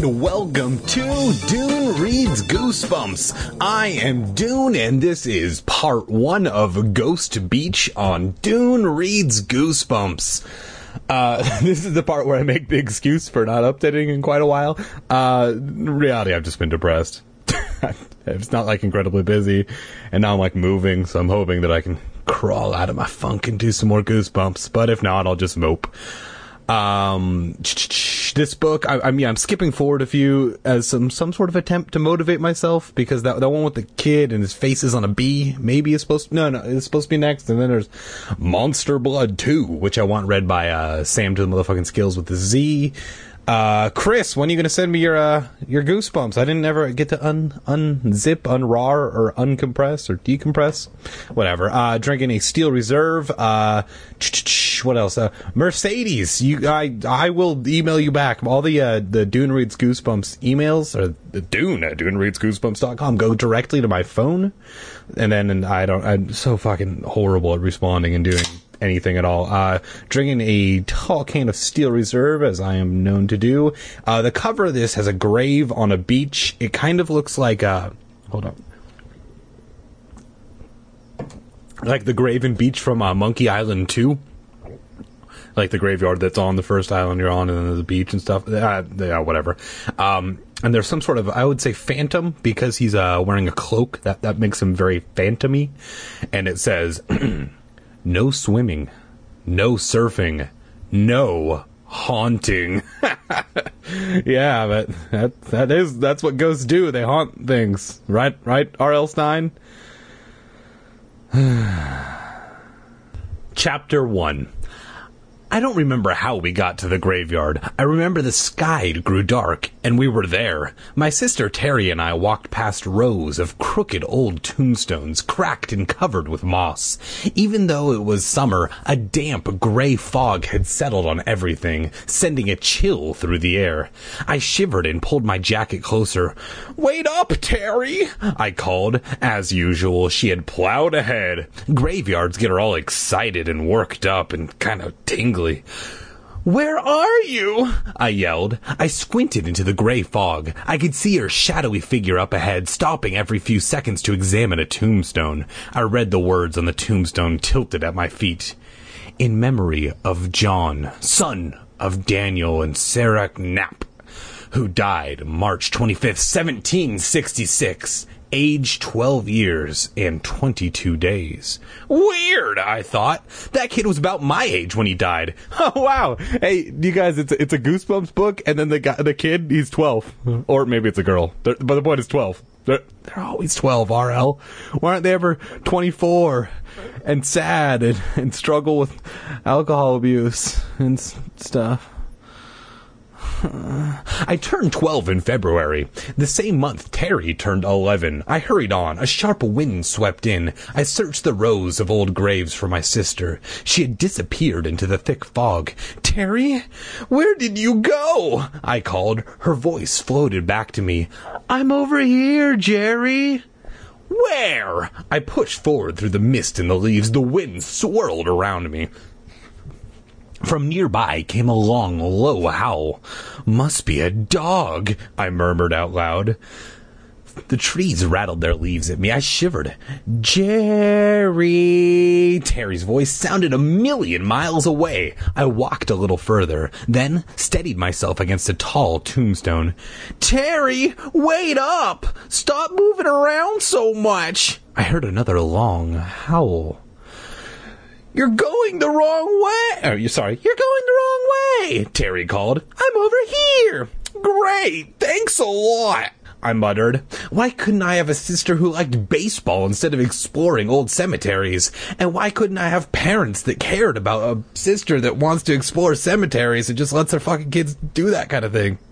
and welcome to Dune Reads Goosebumps. I am Dune, and this is part 1 of Ghost Beach on Dune Reads Goosebumps. This is the part where I make the excuse for not updating in quite a while. In reality, I've just been depressed. It's not like incredibly busy, and now I'm like moving, so I'm hoping that I can crawl out of my funk and do some more Goosebumps, but if not, I'll just mope. This book, I'm skipping forward a few as some sort of attempt to motivate myself, because that one with the kid and his face is on a B, maybe it's supposed to, it's supposed to be next, and then there's Monster Blood 2, which I want read by, Sam to the motherfucking skills with the Z. Chris, when are you gonna send me your Goosebumps? I didn't ever get to unzip, unrar, or uncompress, or decompress. Whatever. Drinking a Steel Reserve. What else? Mercedes, I will email you back. All the Dune Reads Goosebumps emails, or the Dune at DuneReadsGoosebumps.com, go directly to my phone. And then I'm so fucking horrible at responding and doing anything at all. Drinking a tall can of Steel Reserve, as I am known to do. The cover of this has a grave on a beach. It kind of looks like hold on, like the grave and beach from Monkey Island 2, like the graveyard that's on the first island you're on, and then there's a beach and stuff. Yeah, whatever. And there's some sort of, I would say, phantom, because he's wearing a cloak that makes him very phantom-y. And it says no swimming, no surfing, no haunting. Yeah, but that's what ghosts do. They haunt things. Right, R.L. Stein? Chapter 1. I don't remember how we got to the graveyard. I remember the sky grew dark, and we were there. My sister Terry and I walked past rows of crooked old tombstones, cracked and covered with moss. Even though it was summer, a damp gray fog had settled on everything, sending a chill through the air. I shivered and pulled my jacket closer. "Wait up, Terry!" I called. As usual, she had plowed ahead. Graveyards get her all excited and worked up and kind of tingly. "Where are you?" I yelled. I squinted into the gray fog. I could see her shadowy figure up ahead, stopping every few seconds to examine a tombstone. I read the words on the tombstone tilted at my feet. "In memory of John, son of Daniel and Sarah Knapp, who died March 25th, 1766. Age 12 years and 22 days. Weird, I thought. That kid was about my age when he died. Oh, wow. Hey, you guys, it's a Goosebumps book, and then the kid, he's 12. Or maybe it's a girl. But the point is 12. They're always 12, RL. Why aren't they ever 24 and sad and struggle with alcohol abuse and stuff? I turned 12 in February. The same month Terry turned 11. I hurried on. A sharp wind swept in. I searched the rows of old graves for my sister. She had disappeared into the thick fog. "Terry, where did you go?" I called. Her voice floated back to me. "I'm over here, Jerry." "Where?" I pushed forward through the mist and the leaves. The wind swirled around me. From nearby came a long, low howl. "Must be a dog," I murmured out loud. The trees rattled their leaves at me. I shivered. "Jerry!" Terry's voice sounded a million miles away. I walked a little further, then steadied myself against a tall tombstone. "Terry, wait up! Stop moving around so much!" I heard another long howl. "You're going the wrong way!" You're going the wrong way!" Terry called. "I'm over here!" "Great! Thanks a lot!" I muttered. Why couldn't I have a sister who liked baseball instead of exploring old cemeteries? And why couldn't I have parents that cared about a sister that wants to explore cemeteries and just lets their fucking kids do that kind of thing?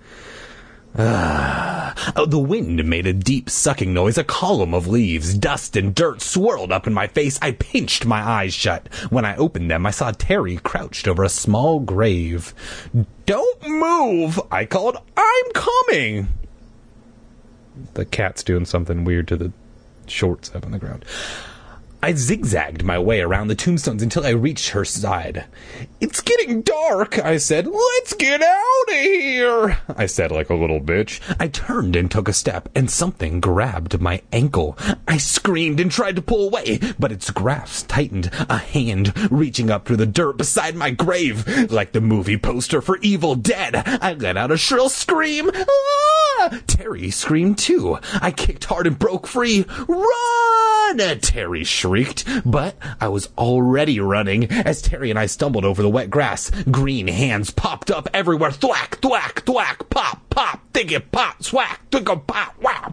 The wind made a deep sucking noise. A column of leaves, dust, and dirt swirled up in my face. I pinched my eyes shut. When I opened them, I saw Terry crouched over a small grave. "Don't move!" I called. "I'm coming!" The cat's doing something weird to the shorts up on the ground. I zigzagged my way around the tombstones until I reached her side. "It's getting dark," I said. "Let's get out of here," I said like a little bitch. I turned and took a step, and something grabbed my ankle. I screamed and tried to pull away, but its grasp tightened, a hand reaching up through the dirt beside my grave. Like the movie poster for Evil Dead, I let out a shrill scream. "Ah!" Terry screamed too. I kicked hard and broke free. "Run!" Terry shrieked, but I was already running as Terry and I stumbled over the wet grass. Green hands popped up everywhere. Thwack, thwack, thwack, pop, pop, diggy, pop, swack, digga, pop, wow.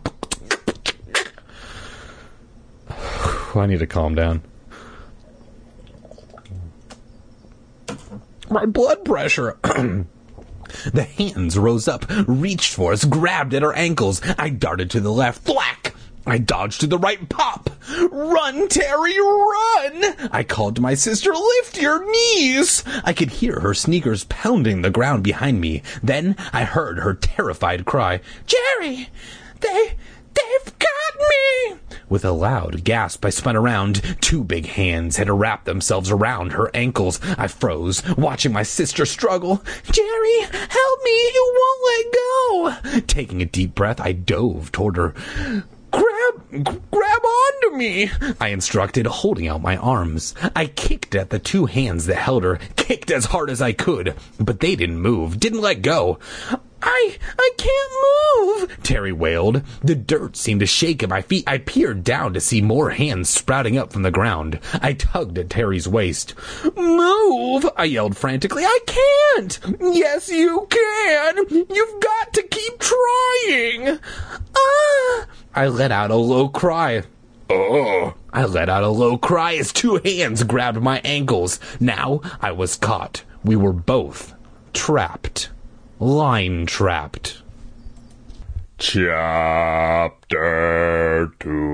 I need to calm down. My blood pressure. The hands rose up, reached for us, grabbed at our ankles. I darted to the left. Thwack! I dodged to the right. Pop! "Run, Terry, run!" I called to my sister. "Lift your knees!" I could hear her sneakers pounding the ground behind me. Then I heard her terrified cry, "Jerry! They've got me!" With a loud gasp, I spun around. Two big hands had wrapped themselves around her ankles. I froze, watching my sister struggle. "Jerry, help me! You won't let go!" Taking a deep breath, I dove toward her. Grab onto me," I instructed, holding out my arms. I kicked at the two hands that held her, kicked as hard as I could, but they didn't move, didn't let go. I can't move," Terry wailed. The dirt seemed to shake at my feet. I peered down to see more hands sprouting up from the ground. I tugged at Terry's waist. "Move!" I yelled frantically. "I can't!" "Yes, you can! You've got to keep trying!" "Ah!" I let out a low cry. "Oh!" I let out a low cry as two hands grabbed my ankles. Now I was caught. We were both trapped. Line trapped. Chapter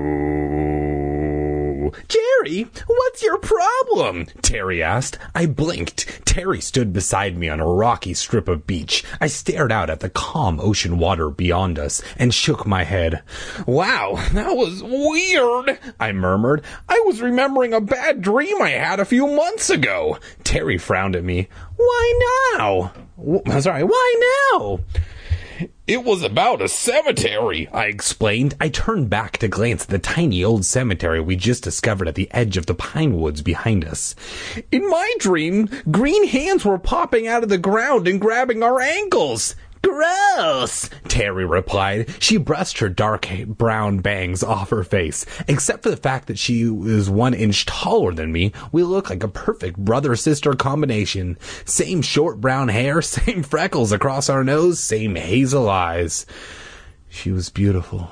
2. "Jerry, what's your problem?" Terry asked. I blinked. Terry stood beside me on a rocky strip of beach. I stared out at the calm ocean water beyond us and shook my head. "Wow, that was weird," I murmured. "I was remembering a bad dream I had a few months ago." Terry frowned at me. "Why now?" Why now?" "It was about a cemetery," I explained. I turned back to glance at the tiny old cemetery we just discovered at the edge of the pine woods behind us. "In my dream, green hands were popping out of the ground and grabbing our ankles." "Gross," Terry replied. She brushed her dark brown bangs off her face. Except for the fact that she was 1 inch taller than me, we looked like a perfect brother-sister combination. Same short brown hair, same freckles across our nose, same hazel eyes. She was beautiful.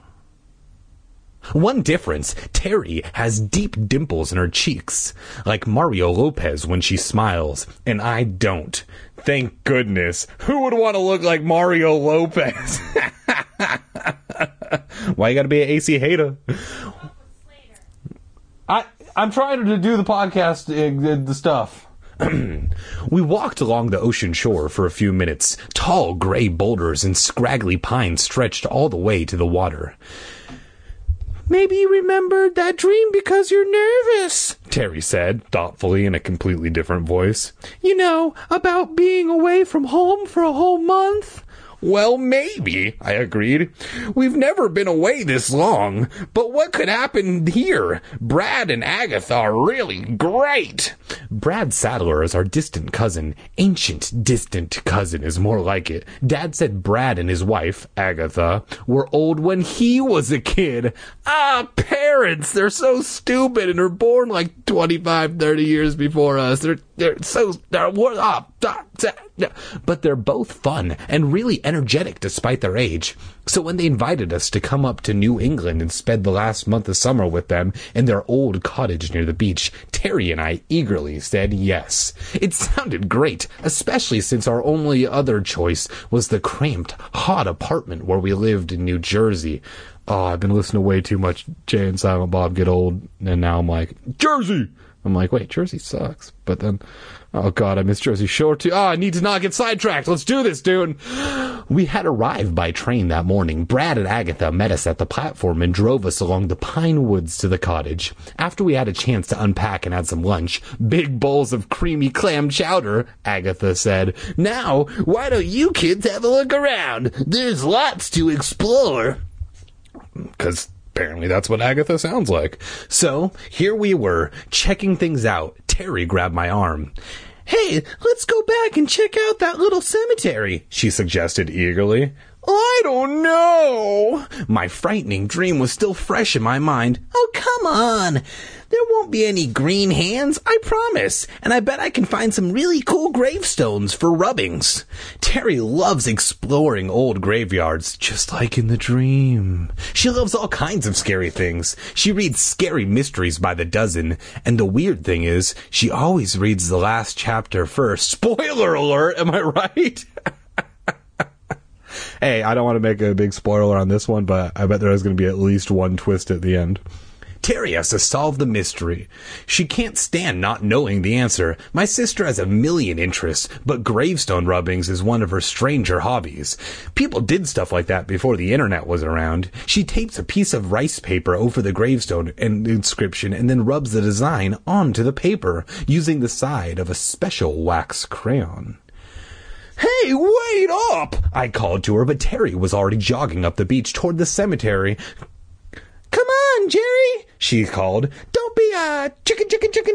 One difference, Terry has deep dimples in her cheeks, like Mario Lopez when she smiles, and I don't. Thank goodness. Who would want to look like Mario Lopez? Why you gotta be an AC hater? I'm trying to do the podcast, the stuff. We walked along the ocean shore for a few minutes. Tall gray boulders and scraggly pines stretched all the way to the water. "Maybe you remembered that dream because you're nervous," Terry said, thoughtfully in a completely different voice. "You know, about being away from home for a whole month." "Well, maybe," I agreed. "We've never been away this long. But what could happen here? Brad and Agatha are really great." Brad Sadler is our distant cousin. Ancient distant cousin is more like it. Dad said Brad and his wife, Agatha, were old when he was a kid. Parents! They're so stupid and are born like 25, 30 years before us. But they're both fun and really energetic despite their age. So when they invited us to come up to New England and spend the last month of summer with them in their old cottage near the beach, Terry and I eagerly said yes. It sounded great, especially since our only other choice was the cramped, hot apartment where we lived in New Jersey. Oh, I've been listening to way too much Jay and Silent Bob Get Old, and now I'm like, Jersey! I'm like, wait, Jersey sucks. But then, oh God, I miss Jersey Shore too. Oh, I need to not get sidetracked. Let's do this, dude. We had arrived by train that morning. Brad and Agatha met us at the platform and drove us along the pine woods to the cottage. After we had a chance to unpack and had some lunch, big bowls of creamy clam chowder, Agatha said, "Now, why don't you kids have a look around? There's lots to explore." 'Cause apparently that's what Agatha sounds like. So, here we were, checking things out. Terry grabbed my arm. "Hey, let's go back and check out that little cemetery," she suggested eagerly. "I don't know." My frightening dream was still fresh in my mind. "Oh, come on. There won't be any green hands, I promise. And I bet I can find some really cool gravestones for rubbings." Terry loves exploring old graveyards, just like in the dream. She loves all kinds of scary things. She reads scary mysteries by the dozen. And the weird thing is, she always reads the last chapter first. Spoiler alert, am I right? Hey, I don't want to make a big spoiler on this one, but I bet there is going to be at least one twist at the end. Terry has to solve the mystery. She can't stand not knowing the answer. My sister has a million interests, but gravestone rubbings is one of her stranger hobbies. People did stuff like that before the internet was around. She tapes a piece of rice paper over the gravestone and inscription and then rubs the design onto the paper using the side of a special wax crayon. "Hey, wait up!" I called to her, but Terry was already jogging up the beach toward the cemetery. "Come on, Jerry," she called. "Don't be a chicken.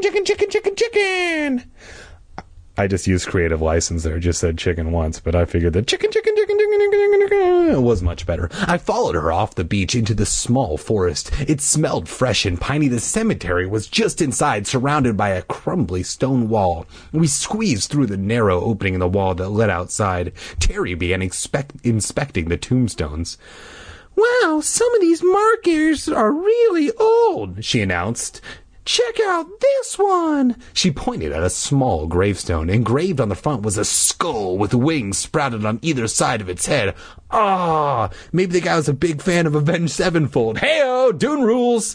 I just used creative license there, just said chicken once, but I figured that chicken was much better. I followed her off the beach into the small forest. It smelled fresh and piney. The cemetery was just inside, surrounded by a crumbly stone wall. We squeezed through the narrow opening in the wall that led outside. Terry began inspecting the tombstones. "Wow, some of these markers are really old," she announced. "Check out this one." She pointed at a small gravestone. Engraved on the front was a skull with wings sprouted on either side of its head. Ah, maybe the guy was a big fan of Avenged Sevenfold. Hey-o, Dune rules.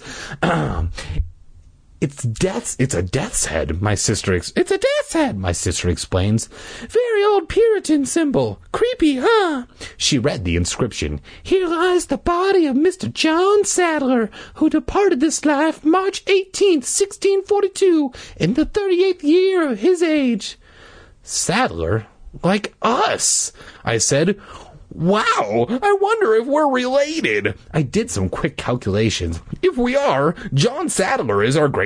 It's a death's head, my sister explains. "Very old Puritan symbol. Creepy, huh?" She read the inscription. "Here lies the body of Mr. John Sadler, who departed this life March 18th, 1642, in the 38th year of his age." Sadler? Like us, I said. Wow, I wonder if we're related. I did some quick calculations. If we are, John Sadler is our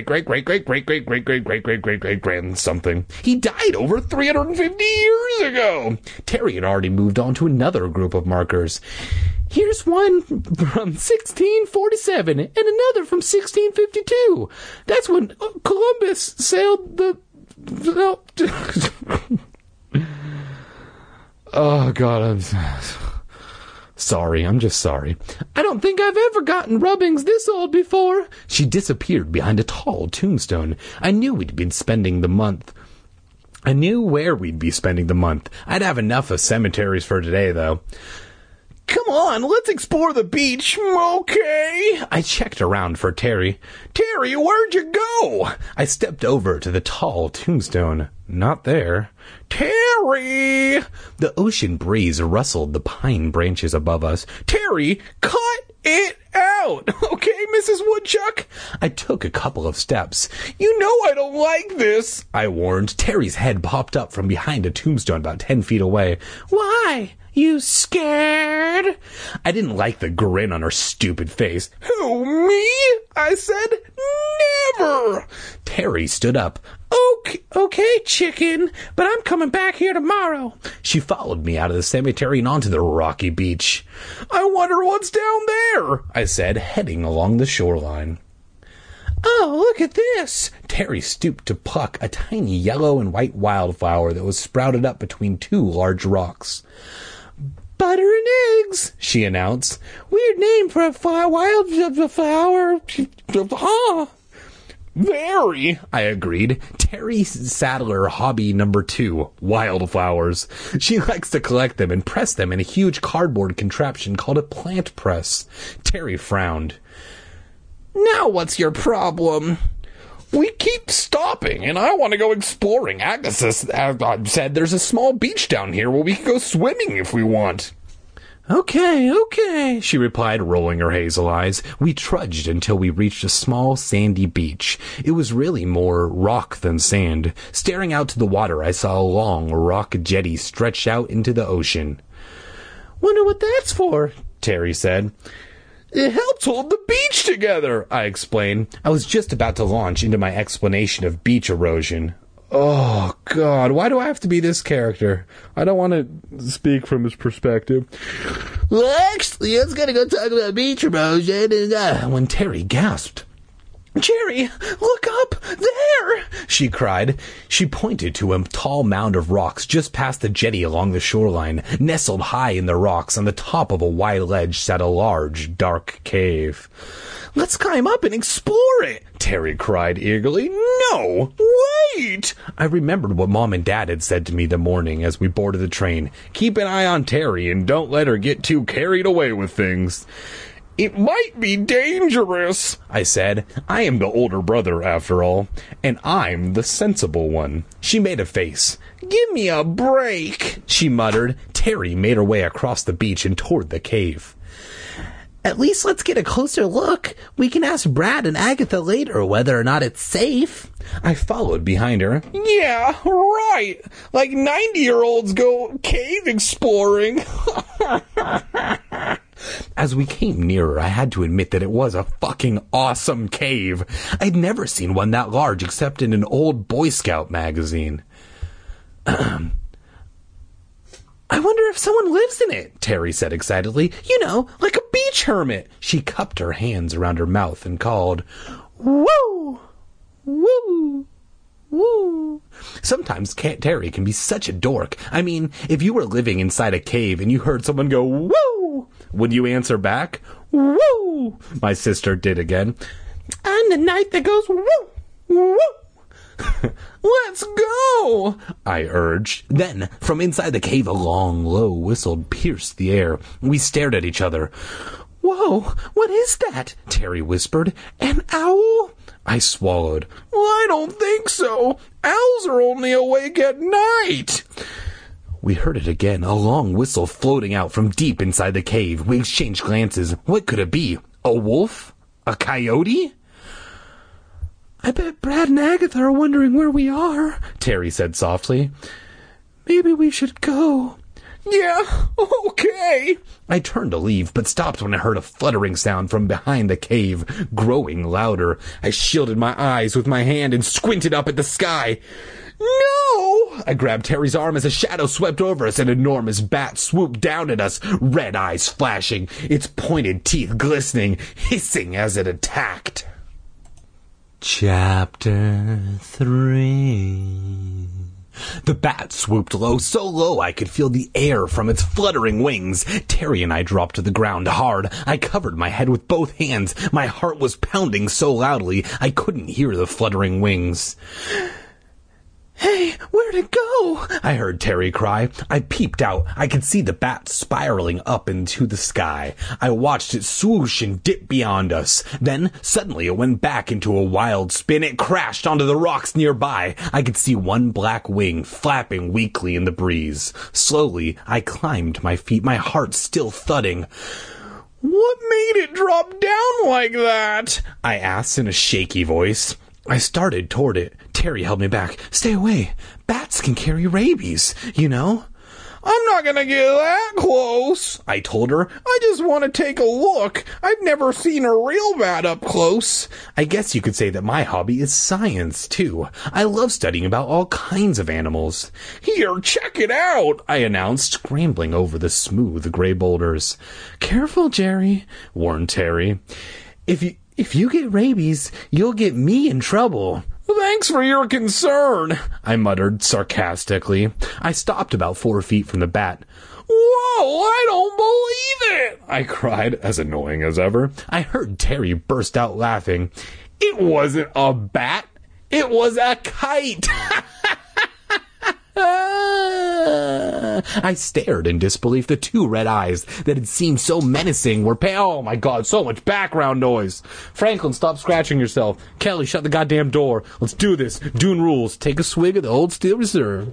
great something. He died over 350 years ago. Terry had already moved on to another group of markers. "Here's one from 1647 and another from 1652. That's when Columbus sailed the... Oh, God, I'm sorry. I'm just sorry. "I don't think I've ever gotten rubbings this old before." She disappeared behind a tall tombstone. I knew we'd been spending the month. I knew where we'd be spending the month. I'd have enough of cemeteries for today, though. "Come on, let's explore the beach, okay?" I checked around for Terry. "Terry, where'd you go?" I stepped over to the tall tombstone. Not there. "Terry!" The ocean breeze rustled the pine branches above us. "Terry, cut it out! Okay, Mrs. Woodchuck?" I took a couple of steps. "You know I don't like this," I warned. Terry's head popped up from behind a tombstone about 10 feet away. "Why? You scared?" I didn't like the grin on her stupid face. "Who, me?" I said. "Never!" Terry stood up. Okay, chicken, but I'm coming back here tomorrow." She followed me out of the cemetery and onto the rocky beach. "I wonder what's down there," I said, heading along the shoreline. "Oh, look at this." Terry stooped to pluck a tiny yellow and white wildflower that was sprouted up between two large rocks. "Butter and eggs," she announced. "Weird name for a wildflower. Huh?" "Very," I agreed. Terry Sadler hobby number 2, wildflowers. She likes to collect them and press them in a huge cardboard contraption called a plant press. Terry frowned. "Now what's your problem?" We keep stopping, and I want to go exploring. Agatha said there's a small beach down here where we can go swimming if we want. Okay, she replied, rolling her hazel eyes. We trudged until we reached a small sandy beach. It was really more rock than sand. Staring out to the water, I saw a long rock jetty stretch out into the ocean. Wonder what that's for, Terry said. It helps hold the beach together, I explained. I was just about to launch into my explanation of beach erosion. Oh, God, why do I have to be this character? I don't want to speak from his perspective. Well, actually, I was going to go talk about beach erosion, and when Terry gasped. Jerry, look up there, she cried. She pointed to a tall mound of rocks just past the jetty along the shoreline. Nestled high in the rocks on the top of a wide ledge sat a large, dark cave. Let's climb up and explore it, Terry cried eagerly. No, wait! I remembered what Mom and Dad had said to me the morning as we boarded the train. Keep an eye on Terry and don't let her get too carried away with things. It might be dangerous, I said. I am the older brother, after all, and I'm the sensible one. She made a face. Give me a break, she muttered. Terry made her way across the beach and toward the cave. At least let's get a closer look. We can ask Brad and Agatha later whether or not it's safe. I followed behind her. Yeah, right. Like 90-year-olds go cave exploring. As we came nearer, I had to admit that it was a fucking awesome cave. I'd never seen one that large except in an old Boy Scout magazine. I wonder if someone lives in it, Terry said excitedly. You know, like a beach hermit. She cupped her hands around her mouth and called, Woo! Woo! Woo! Sometimes Terry can be such a dork. I mean, if you were living inside a cave and you heard someone go, Woo! Would you answer back? Woo! My sister did again. I'm the knight that goes, Woo! Woo! Let's go, I urged. Then, from inside the cave, a long, low whistle pierced the air. We stared at each other. Whoa, what is that? Terry whispered. An owl? I swallowed. Well, I don't think so. Owls are only awake at night. We heard it again, a long whistle floating out from deep inside the cave. We exchanged glances. What could it be? A wolf? A coyote? I bet Brad and Agatha are wondering where we are, Terry said softly. Maybe we should go. Yeah, okay. I turned to leave, but stopped when I heard a fluttering sound from behind the cave, growing louder. I shielded my eyes with my hand and squinted up at the sky. No! I grabbed Terry's arm as a shadow swept over us. An enormous bat swooped down at us, red eyes flashing, its pointed teeth glistening, hissing as it attacked. Chapter 3. The bat swooped low, so low I could feel the air from its fluttering wings. Terry and I dropped to the ground hard. I covered my head with both hands. My heart was pounding so loudly I couldn't hear the fluttering wings. Hey, where'd it go? I heard Terry cry. I peeped out. I could see the bat spiraling up into the sky. I watched it swoosh and dip beyond us. Then, suddenly, it went back into a wild spin. It crashed onto the rocks nearby. I could see one black wing flapping weakly in the breeze. Slowly, I climbed to my feet, my heart still thudding. What made it drop down like that? I asked in a shaky voice. I started toward it. Terry held me back. Stay away. Bats can carry rabies, you know. I'm not gonna get that close, I told her. I just want to take a look. I've never seen a real bat up close. I guess you could say that my hobby is science, too. I love studying about all kinds of animals. Here, check it out, I announced, scrambling over the smooth gray boulders. Careful, Jerry, warned Terry. If you get rabies, you'll get me in trouble. Thanks for your concern, I muttered sarcastically. I stopped about 4 feet from the bat. Whoa, I don't believe it, I cried, as annoying as ever. I heard Terry burst out laughing. It wasn't a bat. It was a kite. I stared in disbelief. The two red eyes that had seemed so menacing were oh my god, so much background noise. Franklin, stop scratching yourself. Kelly, shut the goddamn door. Let's do this. Dune rules. Take a swig of the Old Steel Reserve.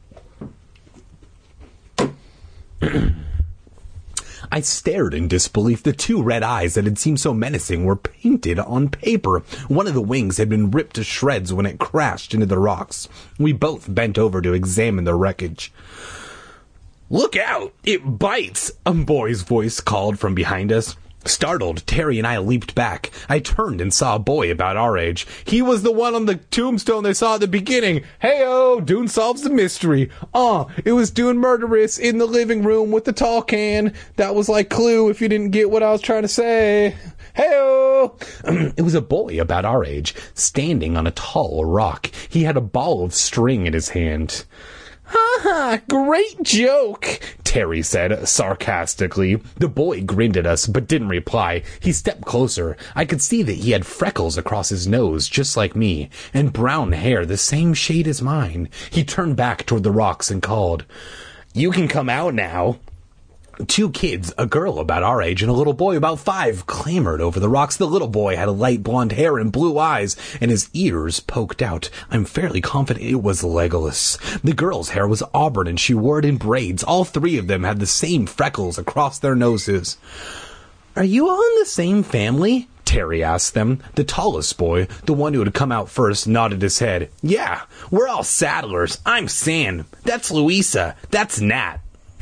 I stared in disbelief. The two red eyes that had seemed so menacing were painted on paper. One of the wings had been ripped to shreds when it crashed into the rocks. We both bent over to examine the wreckage. "Look out! It bites!" a boy's voice called from behind us. Startled, Terry and I leaped back. I turned and saw a boy about our age. He was the one on the tombstone they saw at the beginning. Hey-oh, Dune solves the mystery. It was Dune Murderous in the living room with the tall can. That was like Clue if you didn't get what I was trying to say. Hey-oh! It was a boy about our age, standing on a tall rock. He had a ball of string in his hand. "Ha! Great joke," Terry said sarcastically. The boy grinned at us, but didn't reply. He stepped closer. I could see that he had freckles across his nose, just like me, and brown hair the same shade as mine. He turned back toward the rocks and called, "You can come out now." Two kids, a girl about our age and a little boy about 5, clambered over the rocks. The little boy had light blonde hair and blue eyes, and his ears poked out. I'm fairly confident it was Legolas. The girl's hair was auburn, and she wore it in braids. All three of them had the same freckles across their noses. "Are you all in the same family?" Terry asked them. The tallest boy, the one who had come out first, nodded his head. "Yeah, we're all Sattlers. I'm Sam. That's Louisa. That's Nat."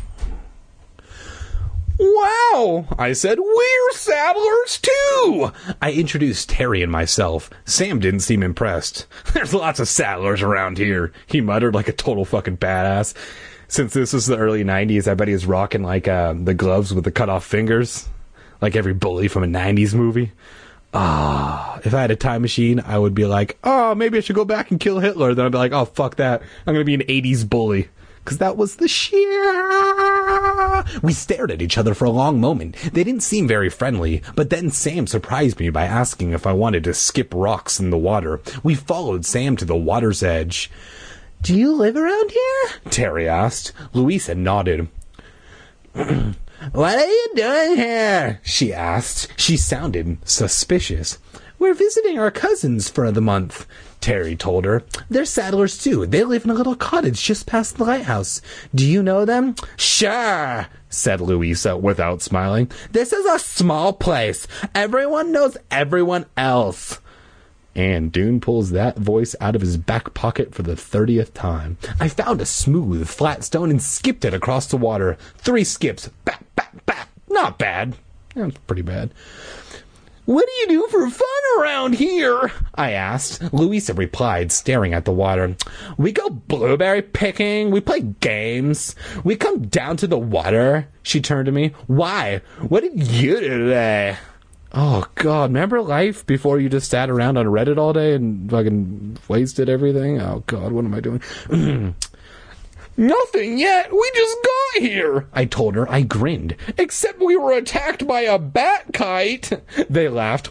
"Wow," I said, "we're Sattlers too." I introduced Terry and myself. Sam didn't seem impressed. "There's lots of Sattlers around here," he muttered like a total fucking badass. Since this was the early 90s, I bet he was rocking like the gloves with the cut off fingers, like every bully from a 90s movie. If I had a time machine, I would be like, maybe I should go back and kill Hitler. Then I'd be like, fuck that. I'm going to be an 80s bully. Because that was the shit. We stared at each other for a long moment. They didn't seem very friendly, but then Sam surprised me by asking if I wanted to skip rocks in the water. We followed Sam to the water's edge. "Do you live around here?" Terry asked. Louisa nodded. "What are you doing here?" she asked. She sounded suspicious. "We're visiting our cousins for the month," Terry told her. "They're Sattlers too. They live in a little cottage just past the lighthouse. Do you know them?" "Sure," said Louisa without smiling. "This is a small place. Everyone knows everyone else." And Dune pulls that voice out of his back pocket for the 30th time. I found a smooth, flat stone and skipped it across the water. 3 skips. Bap, bap, bap. Not bad. That's pretty bad. "What do you do for fun around here?" I asked. Louisa replied, staring at the water. "We go blueberry picking. We play games. We come down to the water." She turned to me. "Why? What did you do today?" Oh, God. Remember life before you just sat around on Reddit all day and fucking wasted everything? Oh, God. What am I doing? "Nothing yet. We just got here," I told her. I grinned. "Except we were attacked by a bat kite." They laughed.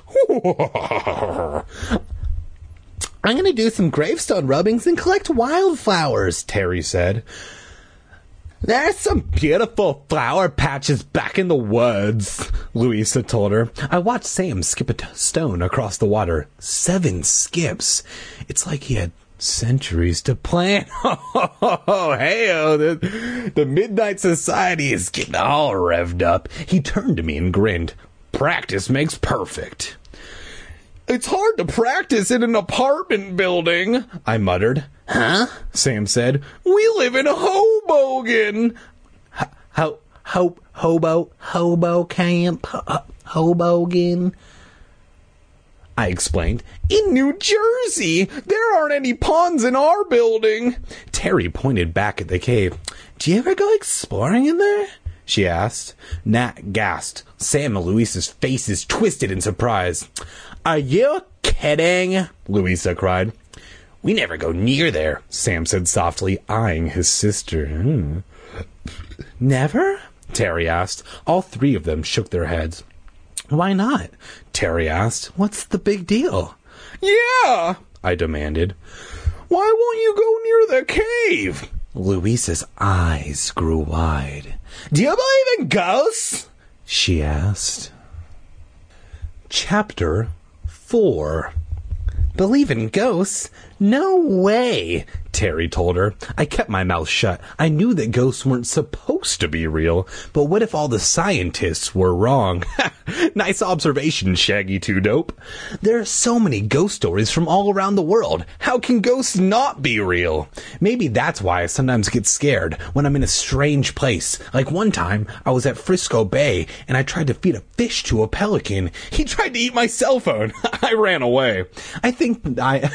"I'm going to do some gravestone rubbings and collect wildflowers," Terry said. "There's some beautiful flower patches back in the woods," Louisa told her. I watched Sam skip a stone across the water. 7 skips. It's like he had centuries to plan. Hey-oh, the Midnight Society is getting all revved up. He turned to me and grinned. "Practice makes perfect." "It's hard to practice in an apartment building," I muttered. "Huh?" Sam said. "We live in Hoboken." Hobo camp? Hoboken? I explained. "In New Jersey. There aren't any ponds in our building." Terry pointed back at the cave. "Do you ever go exploring in there?" she asked. Nat gasped. Sam and Louisa's faces twisted in surprise. "Are you kidding?" Louisa cried. "We never go near there," Sam said softly, eyeing his sister. "Never?" Terry asked. All 3 of them shook their heads. "Why not?" Terry asked. "What's the big deal?" "Yeah," I demanded. "Why won't you go near the cave?" Louisa's eyes grew wide. "Do you believe in ghosts?" she asked. Chapter 4. "Believe in ghosts? No way," Terry told her. I kept my mouth shut. I knew that ghosts weren't supposed to be real, but what if all the scientists were wrong? Nice observation, Shaggy 2Dope. There are so many ghost stories from all around the world. How can ghosts not be real? Maybe that's why I sometimes get scared when I'm in a strange place. Like one time, I was at Frisco Bay, and I tried to feed a fish to a pelican. He tried to eat my cell phone. I ran away. I think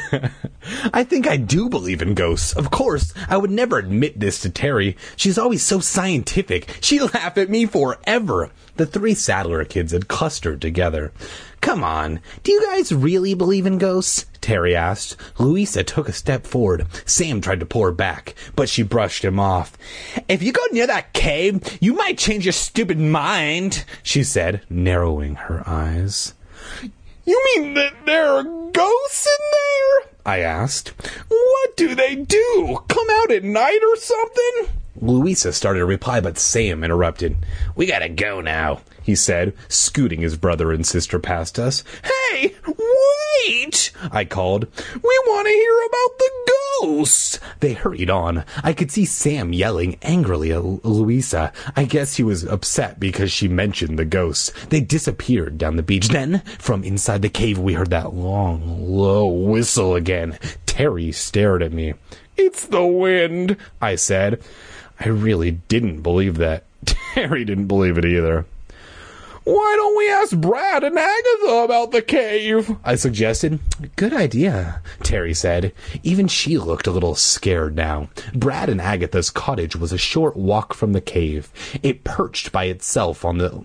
I do believe in ghosts. Of course, I would never admit this to Terry. She's always so scientific. She'd laugh at me forever. The three Sadler kids had clustered together. "Come on, do you guys really believe in ghosts?" Terry asked. Louisa took a step forward. Sam tried to pull her back, but she brushed him off. "If you go near that cave, you might change your stupid mind," she said, narrowing her eyes. "You mean that there are ghosts in there?" I asked. "What do they do? Come out at night or something?" Louisa started a reply, but Sam interrupted. "We gotta go now," he said, scooting his brother and sister past us. "Hey, wait!" I called. "We want to hear about the ghosts!" They hurried on. I could see Sam yelling angrily at Louisa. I guess he was upset because she mentioned the ghosts. They disappeared down the beach. Then, from inside the cave, we heard that long, low whistle again. Terry stared at me. "It's the wind," I said. I really didn't believe that. Terry didn't believe it either. "Why don't we ask Brad and Agatha about the cave?" I suggested. "Good idea," Terry said. Even she looked a little scared now. Brad and Agatha's cottage was a short walk from the cave. It perched by itself on the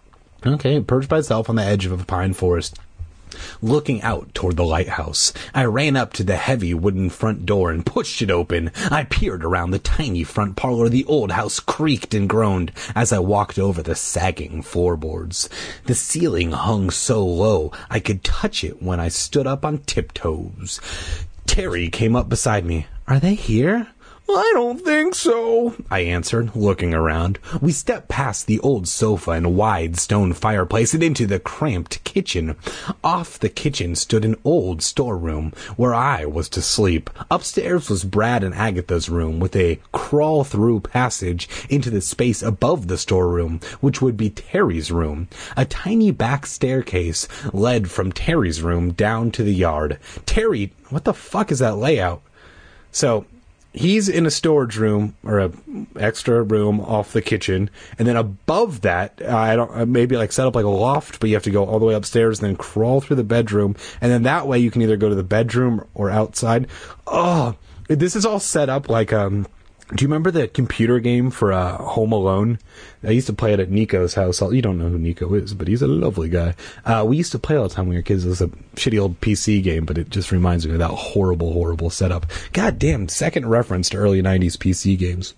edge of a pine forest, looking out toward the lighthouse. I ran up to the heavy wooden front door and pushed it open. I peered around the tiny front parlor. The old house creaked and groaned as I walked over the sagging floorboards. The ceiling hung so low I could touch it when I stood up on tiptoes. Terry came up beside me. "Are they here?" "I don't think so," I answered, looking around. We stepped past the old sofa and wide stone fireplace and into the cramped kitchen. Off the kitchen stood an old storeroom where I was to sleep. Upstairs was Brad and Agatha's room with a crawl-through passage into the space above the storeroom, which would be Terry's room. A tiny back staircase led from Terry's room down to the yard. Terry, what the fuck is that layout? So he's in a storage room or a extra room off the kitchen, and then above that, maybe like set up like a loft, but you have to go all the way upstairs and then crawl through the bedroom, and then that way you can either go to the bedroom or outside. Oh, this is all set up like do you remember the computer game for Home Alone? I used to play it at Nico's house. You don't know who Nico is, but he's a lovely guy. We used to play all the time when we were kids. It was a shitty old PC game, but it just reminds me of that horrible, horrible setup. God damn, second reference to early 90s PC games.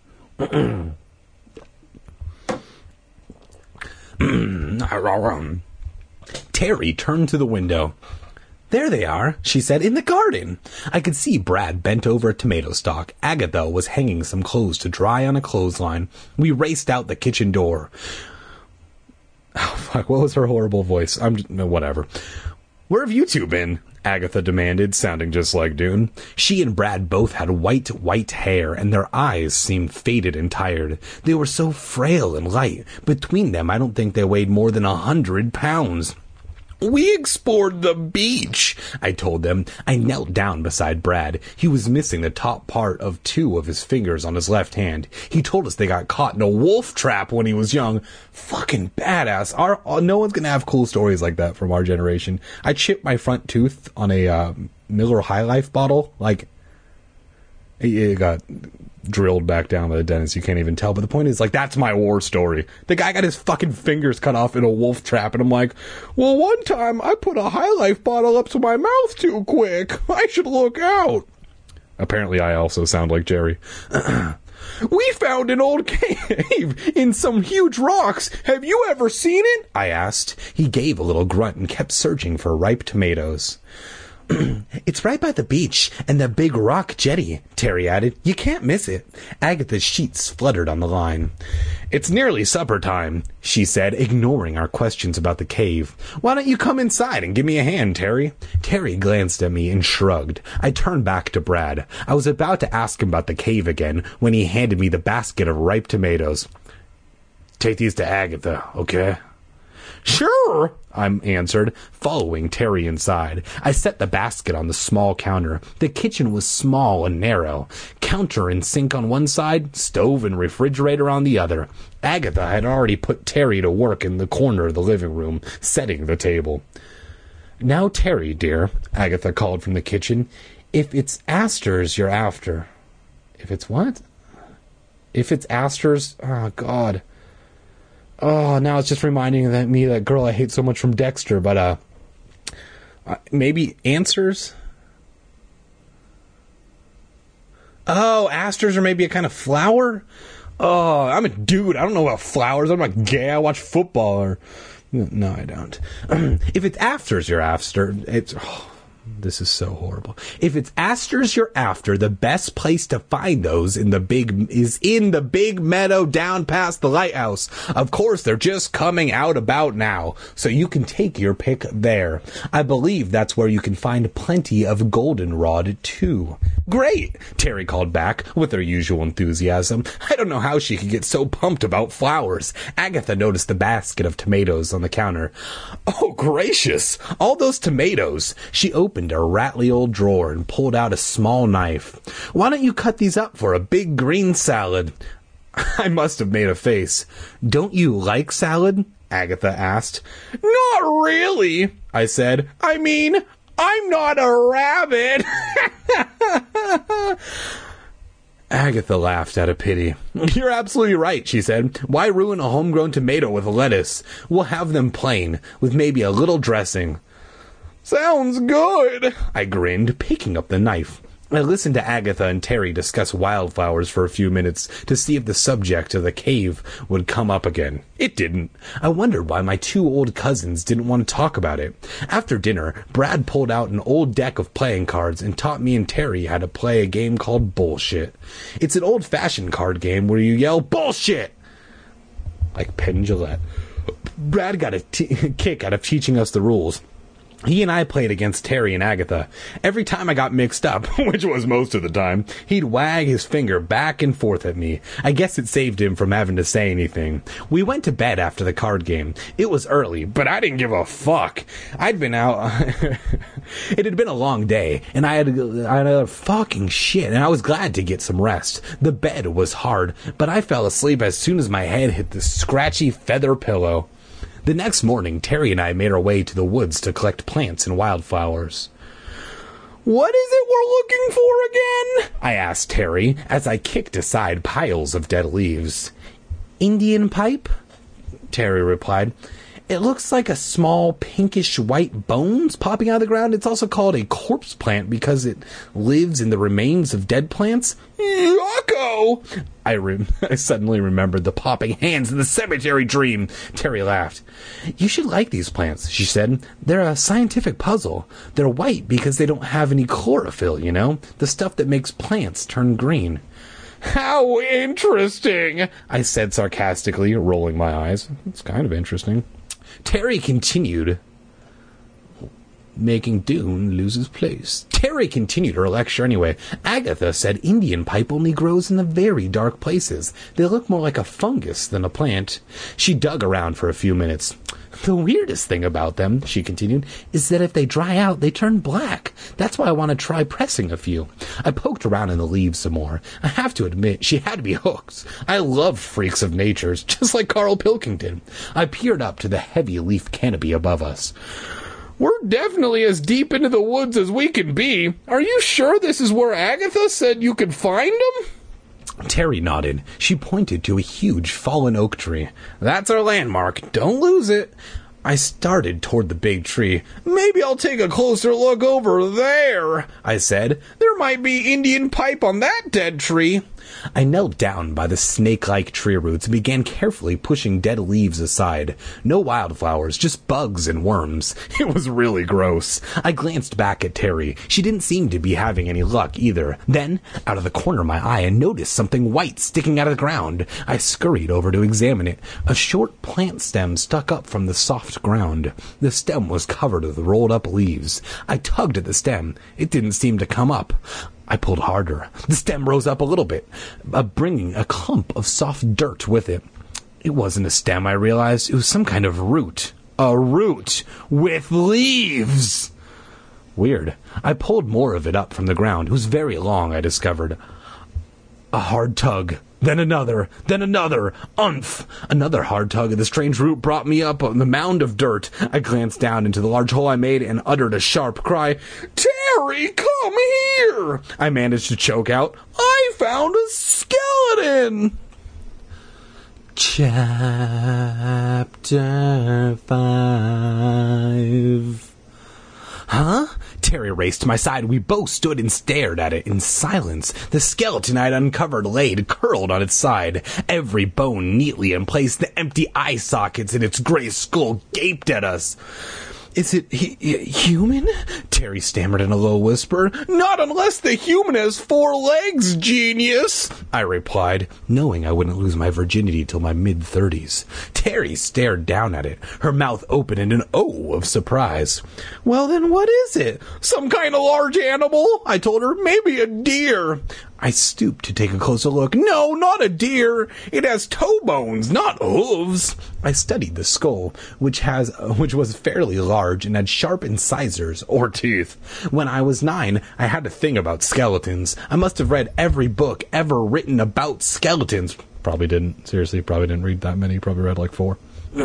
Terry turned to the window. "There they are," she said, "in the garden." I could see Brad bent over a tomato stalk. Agatha was hanging some clothes to dry on a clothesline. We raced out the kitchen door. Oh, fuck, what was her horrible voice? Whatever. "Where have you two been?" Agatha demanded, sounding just like Dune. She and Brad both had white hair, and their eyes seemed faded and tired. They were so frail and light. Between them, I don't think they weighed more than 100 pounds. "We explored the beach," I told them. I knelt down beside Brad. He was missing the top part of 2 of his fingers on his left hand. He told us they got caught in a wolf trap when he was young. Fucking badass. No one's gonna have cool stories like that from our generation. I chipped my front tooth on a Miller High Life bottle. Like, it got drilled back down by the dentist. You can't even tell. But the point is, like, that's my war story. The guy got his fucking fingers cut off in a wolf trap, and I'm like, well, one time I put a High Life bottle up to my mouth too quick. I should look out. Apparently I also sound like Jerry. "We found an old cave in some huge rocks. Have you ever seen it?" I asked. He gave a little grunt and kept searching for ripe tomatoes. It's right by the beach and the big rock jetty, Terry added. You can't miss it. Agatha's sheets fluttered on the line. It's nearly supper time, she said, ignoring our questions about the cave. Why don't you come inside and give me a hand, Terry? Terry glanced at me and shrugged. I turned back to Brad. I was about to ask him about the cave again when he handed me the basket of ripe tomatoes. Take these to Agatha, okay? Sure, I answered, following Terry inside. I set the basket on the small counter. The kitchen was small and narrow. Counter and sink on one side, stove and refrigerator on the other. Agatha had already put Terry to work in the corner of the living room, setting the table. Now, Terry, dear, Agatha called from the kitchen, if it's asters you're after. If it's what? If it's asters, oh, God. Oh, now it's just reminding me of that girl I hate so much from Dexter, but, maybe answers? Oh, asters are maybe a kind of flower? Oh, I'm a dude. I don't know about flowers. I'm not gay. I watch football. No, I don't. If it's asters you're after, it's... Oh. This is so horrible. If it's asters you're after, the best place to find those is in the big meadow down past the lighthouse. Of course, they're just coming out about now, so you can take your pick there. I believe that's where you can find plenty of goldenrod, too. Great, Terry called back with her usual enthusiasm. I don't know how she could get so pumped about flowers. Agatha noticed the basket of tomatoes on the counter. Oh, gracious, all those tomatoes. She opened a rattly old drawer and pulled out a small knife. Why don't you cut these up for a big green salad? I must have made a face. Don't you like salad? Agatha asked. Not really, I said. I mean, I'm not a rabbit. Agatha laughed out of pity. You're absolutely right, she said. Why ruin a homegrown tomato with lettuce? We'll have them plain, with maybe a little dressing. Sounds good, I grinned, picking up the knife. I listened to Agatha and Terry discuss wildflowers for a few minutes to see if the subject of the cave would come up again. It didn't. I wondered why my two old cousins didn't want to talk about it. After dinner, Brad pulled out an old deck of playing cards and taught me and Terry how to play a game called Bullshit. It's an old-fashioned card game where you yell, Bullshit! Like Penn Jillette. Brad got a kick out of teaching us the rules. He and I played against Terry and Agatha. Every time I got mixed up, which was most of the time, he'd wag his finger back and forth at me. I guess it saved him from having to say anything. We went to bed after the card game. It was early, but I didn't give a fuck. I'd been out... It had been a long day, and I had fucking shit, and I was glad to get some rest. The bed was hard, but I fell asleep as soon as my head hit the scratchy feather pillow. The next morning, Terry and I made our way to the woods to collect plants and wildflowers. What is it we're looking for again? I asked Terry as I kicked aside piles of dead leaves. Indian pipe? Terry replied. It looks like a small pinkish white bones popping out of the ground. It's also called a corpse plant because it lives in the remains of dead plants. Yucko! I suddenly remembered the popping hands in the cemetery dream. Terry laughed. You should like these plants, she said. They're a scientific puzzle. They're white because they don't have any chlorophyll, you know? The stuff that makes plants turn green. How interesting, I said sarcastically, rolling my eyes. It's kind of interesting. Terry continued, making Dune lose his place. Terry continued her lecture anyway. Agatha said Indian pipe only grows in the very dark places. They look more like a fungus than a plant. She dug around for a few minutes. The weirdest thing about them, she continued, is that if they dry out, they turn black. That's why I want to try pressing a few. I poked around in the leaves some more. I have to admit, she had me hooked. I love freaks of nature, just like Carl Pilkington. I peered up to the heavy leaf canopy above us. We're definitely as deep into the woods as we can be. Are you sure this is where Agatha said you could find them? Terry nodded. She pointed to a huge fallen oak tree. That's our landmark. Don't lose it. I started toward the big tree. Maybe I'll take a closer look over there, I said. There might be Indian pipe on that dead tree. I knelt down by the snake-like tree roots and began carefully pushing dead leaves aside. No wildflowers, just bugs and worms. It was really gross. I glanced back at Terry. She didn't seem to be having any luck either. Then, out of the corner of my eye, I noticed something white sticking out of the ground. I scurried over to examine it. A short plant stem stuck up from the soft ground. The stem was covered with rolled-up leaves. I tugged at the stem. It didn't seem to come up. I pulled harder. The stem rose up a little bit, bringing a clump of soft dirt with it. It wasn't a stem, I realized. It was some kind of root. A root with leaves! Weird. I pulled more of it up from the ground. It was very long, I discovered. A hard tug. Then another. Umph! Another hard tug of the strange root brought me up on the mound of dirt. I glanced down into the large hole I made and uttered a sharp cry. Terry, come here! I managed to choke out. I found a skeleton! Chapter 5. Huh? Terry raced to my side. We both stood and stared at it in silence. The skeleton I'd uncovered laid curled on its side, every bone neatly in place. The empty eye sockets in its gray skull gaped at us. Is it human? Terry stammered in a low whisper. Not unless the human has 4 legs, genius, I replied, knowing I wouldn't lose my virginity till my mid-30s. Terry stared down at it, her mouth open in an O of surprise. Well, then what is it? Some kind of large animal? I told her. Maybe a deer. I stooped to take a closer look. No, not a deer. It has toe bones, not hooves. I studied the skull, which was fairly large and had sharp incisors, or teeth. When I was 9, I had a thing about skeletons. I must have read every book ever written about skeletons. Probably didn't. Seriously, probably didn't read that many. Probably read like 4.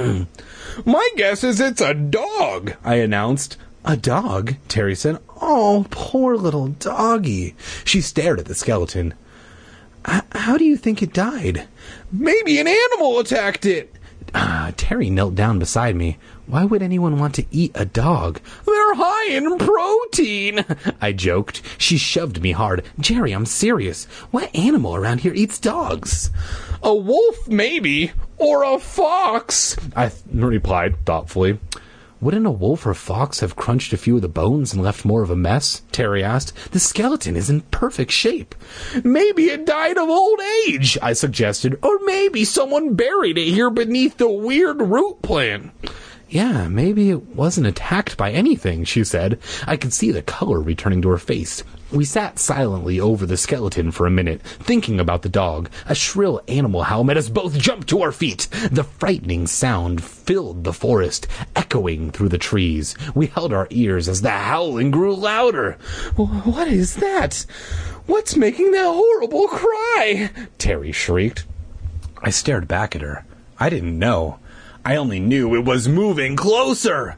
My guess is it's a dog, I announced. A dog? Terry said. Oh, poor little doggy. She stared at the skeleton. How do you think it died? Maybe an animal attacked it. Terry knelt down beside me. Why would anyone want to eat a dog? They're high in protein, I joked. She shoved me hard. Jerry, I'm serious. What animal around here eats dogs? A wolf, maybe. Or a fox, I replied thoughtfully. Wouldn't a wolf or fox have crunched a few of the bones and left more of a mess? Terry asked. The skeleton is in perfect shape. Maybe it died of old age, I suggested. Or maybe someone buried it here beneath the weird root plant. Yeah, maybe it wasn't attacked by anything, she said. I could see the color returning to her face. We sat silently over the skeleton for a minute, thinking about the dog. A shrill animal howl made us both jump to our feet. The frightening sound filled the forest, echoing through the trees. We held our ears as the howling grew louder. What is that? What's making that horrible cry? Terry shrieked. I stared back at her. I didn't know. I only knew it was moving closer.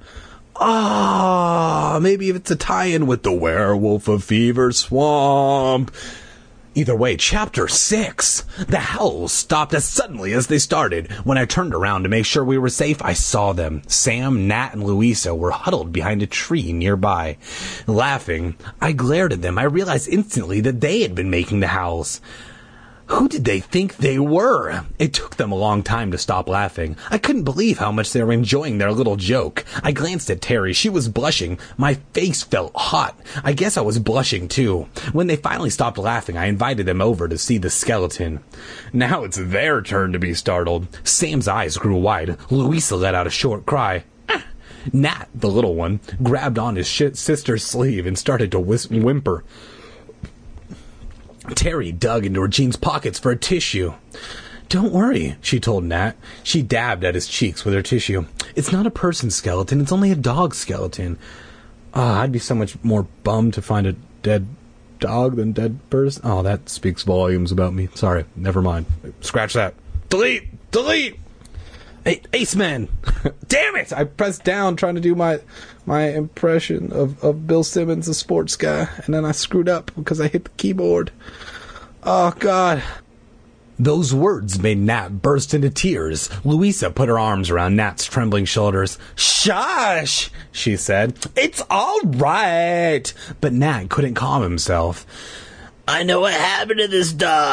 Maybe it's a tie-in with the Werewolf of Fever Swamp. Either way, Chapter 6. The howls stopped as suddenly as they started. When I turned around to make sure we were safe, I saw them. Sam, Nat, and Louisa were huddled behind a tree nearby. Laughing, I glared at them. I realized instantly that they had been making the howls. Who did they think they were? It took them a long time to stop laughing. I couldn't believe how much they were enjoying their little joke. I glanced at Terry. She was blushing. My face felt hot. I guess I was blushing too. When they finally stopped laughing, I invited them over to see the skeleton. Now it's their turn to be startled. Sam's eyes grew wide. Louisa let out a short cry. Nat, the little one, grabbed on his sister's sleeve and started to whimper. Terry dug into her jeans pockets for a tissue. Don't worry, she told Nat. She dabbed at his cheeks with her tissue. It's not a person skeleton, it's only a dog skeleton. I'd be so much more bummed to find a dead dog than dead person. Oh, that speaks volumes about me. Sorry, never mind. Scratch that. Delete! Hey, Ace Man! Damn it! I pressed down trying to do my impression of Bill Simmons, the sports guy, and then I screwed up because I hit the keyboard. Oh, God. Those words made Nat burst into tears. Louisa put her arms around Nat's trembling shoulders. Shush, she said. It's all right. But Nat couldn't calm himself. I know what happened to this dog.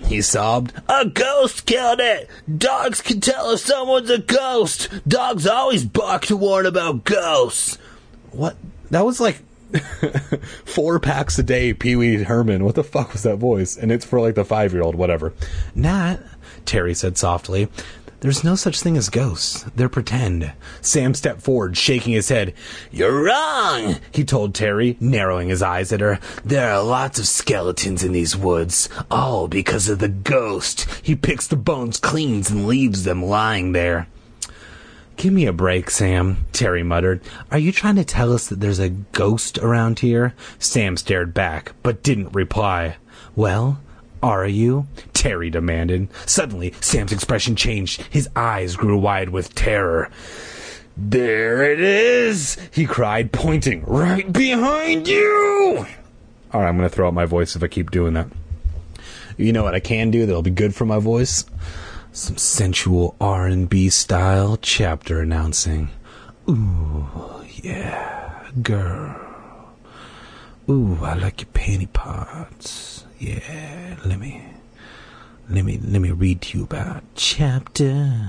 he sobbed. A ghost killed it! Dogs can tell if someone's a ghost! Dogs always bark to warn about ghosts! What? That was like 4 packs a day, Pee Wee Herman. What the fuck was that voice? And it's for like the 5-year-old, whatever. Nat, Terry said softly, there's no such thing as ghosts. They're pretend. Sam stepped forward, shaking his head. You're wrong, he told Terry, narrowing his eyes at her. There are lots of skeletons in these woods, all because of the ghost. He picks the bones clean and leaves them lying there. Give me a break, Sam, Terry muttered. Are you trying to tell us that there's a ghost around here? Sam stared back, but didn't reply. Well, are you? Terry demanded. Suddenly, Sam's expression changed. His eyes grew wide with terror. There it is, he cried, pointing. Right behind you! All right, I'm going to throw out my voice if I keep doing that. You know what I can do that'll be good for my voice? Some sensual R&B style chapter announcing. Ooh, yeah, girl. Ooh, I like your panty parts. Yeah, let me read to you about chapter,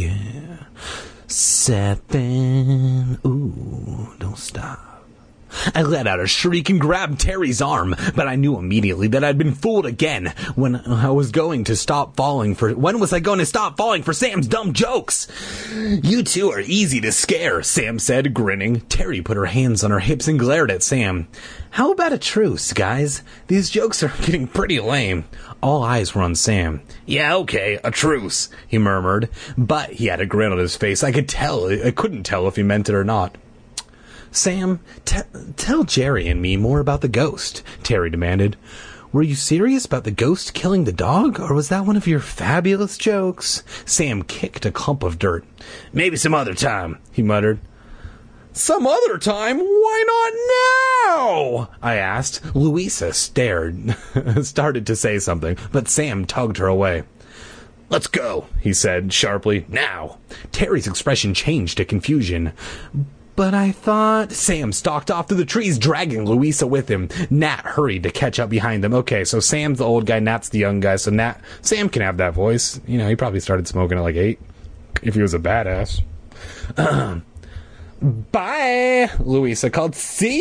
7. Ooh, don't stop. I let out a shriek and grabbed Terry's arm, but I knew immediately that I'd been fooled again. When was I going to stop falling for Sam's dumb jokes? You two are easy to scare, Sam said, grinning. Terry put her hands on her hips and glared at Sam. How about a truce, guys? These jokes are getting pretty lame. All eyes were on Sam. Yeah, okay, a truce, he murmured. But he had a grin on his face. I couldn't tell if he meant it or not. Sam, tell Jerry and me more about the ghost, Terry demanded. Were you serious about the ghost killing the dog, or was that one of your fabulous jokes? Sam kicked a clump of dirt. Maybe some other time, he muttered. Some other time? Why not now? I asked. Louisa started to say something, but Sam tugged her away. Let's go, he said sharply. Now. Terry's expression changed to confusion. But I thought... Sam stalked off through the trees, dragging Louisa with him. Nat hurried to catch up behind them. Okay, so Sam's the old guy, Nat's the young guy, so Sam can have that voice. You know, he probably started smoking at like 8, if he was a badass. Bye, Louisa called.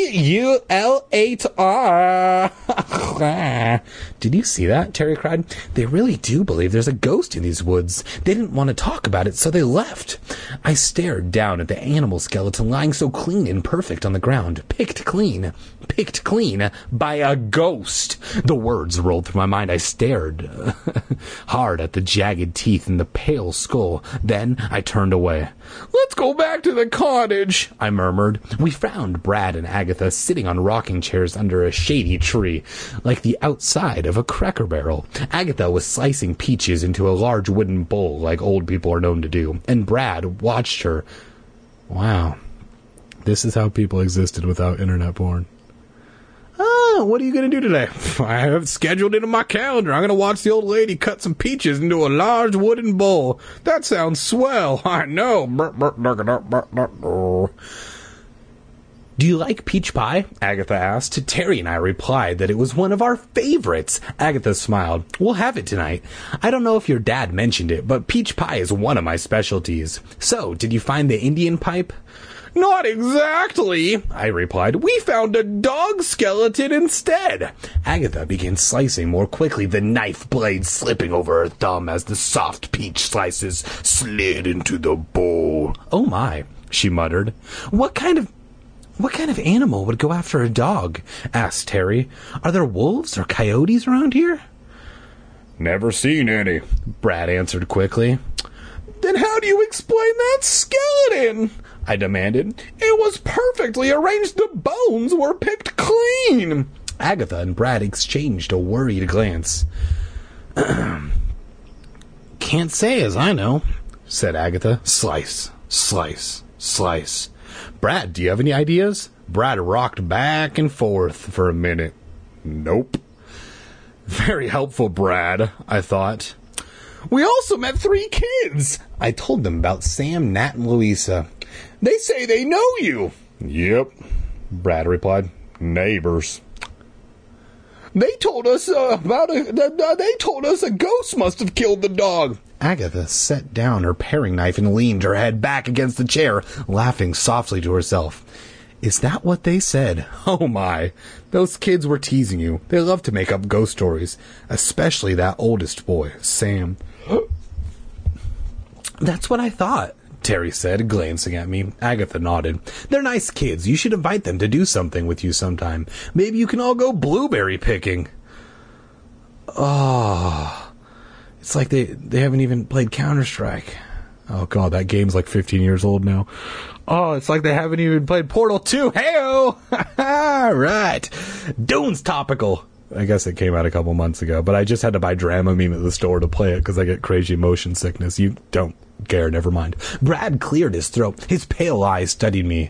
C-U-L-8-R. Did you see that? Terry cried. They really do believe there's a ghost in these woods. They didn't want to talk about it, so they left. I stared down at the animal skeleton lying so clean and perfect on the ground. Picked clean by a ghost. The words rolled through my mind. I stared hard at the jagged teeth and the pale skull. Then I turned away. Let's go back to the cottage, I murmured. We found Brad and Agatha sitting on rocking chairs under a shady tree, like the outside of a Cracker Barrel. Agatha was slicing peaches into a large wooden bowl, like old people are known to do, and Brad watched her. Wow. This is how people existed without internet porn. Oh, what are you going to do today? I have scheduled it in my calendar. I'm going to watch the old lady cut some peaches into a large wooden bowl. That sounds swell. I know. Do you like peach pie? Agatha asked. Terry and I replied that it was one of our favorites. Agatha smiled. We'll have it tonight. I don't know if your dad mentioned it, but peach pie is one of my specialties. So, did you find the Indian pipe? Not exactly, I replied. We found a dog skeleton instead. Agatha began slicing more quickly, the knife blade slipping over her thumb as the soft peach slices slid into the bowl. Oh my, she muttered. What kind of animal would go after a dog? Asked Terry. Are there wolves or coyotes around here? Never seen any, Brad answered quickly. Then how do you explain that skeleton? I demanded. It was perfectly arranged. The bones were picked clean. Agatha and Brad exchanged a worried glance. Can't say as I know, said Agatha. Slice, slice, slice. Brad, do you have any ideas? Brad rocked back and forth for a minute. Nope. Very helpful, Brad, I thought. We also met 3 kids. I told them about Sam, Nat, and Louisa. They say they know you. Yep, Brad replied. Neighbors. They told us they told us a ghost must have killed the dog. Agatha set down her paring knife and leaned her head back against the chair, laughing softly to herself. Is that what they said? Oh my. Those kids were teasing you. They love to make up ghost stories. Especially that oldest boy, Sam. That's what I thought, Terry said, glancing at me. Agatha nodded. They're nice kids. You should invite them to do something with you sometime. Maybe you can all go blueberry picking. Oh... It's like they haven't even played Counter-Strike. Oh, God, that game's like 15 years old now. Oh, it's like they haven't even played Portal 2. Hey-o! Right. Dune's topical. I guess it came out a couple months ago, but I just had to buy Dramamine at the store to play it because I get crazy motion sickness. You don't care, never mind. Brad cleared his throat. His pale eyes studied me.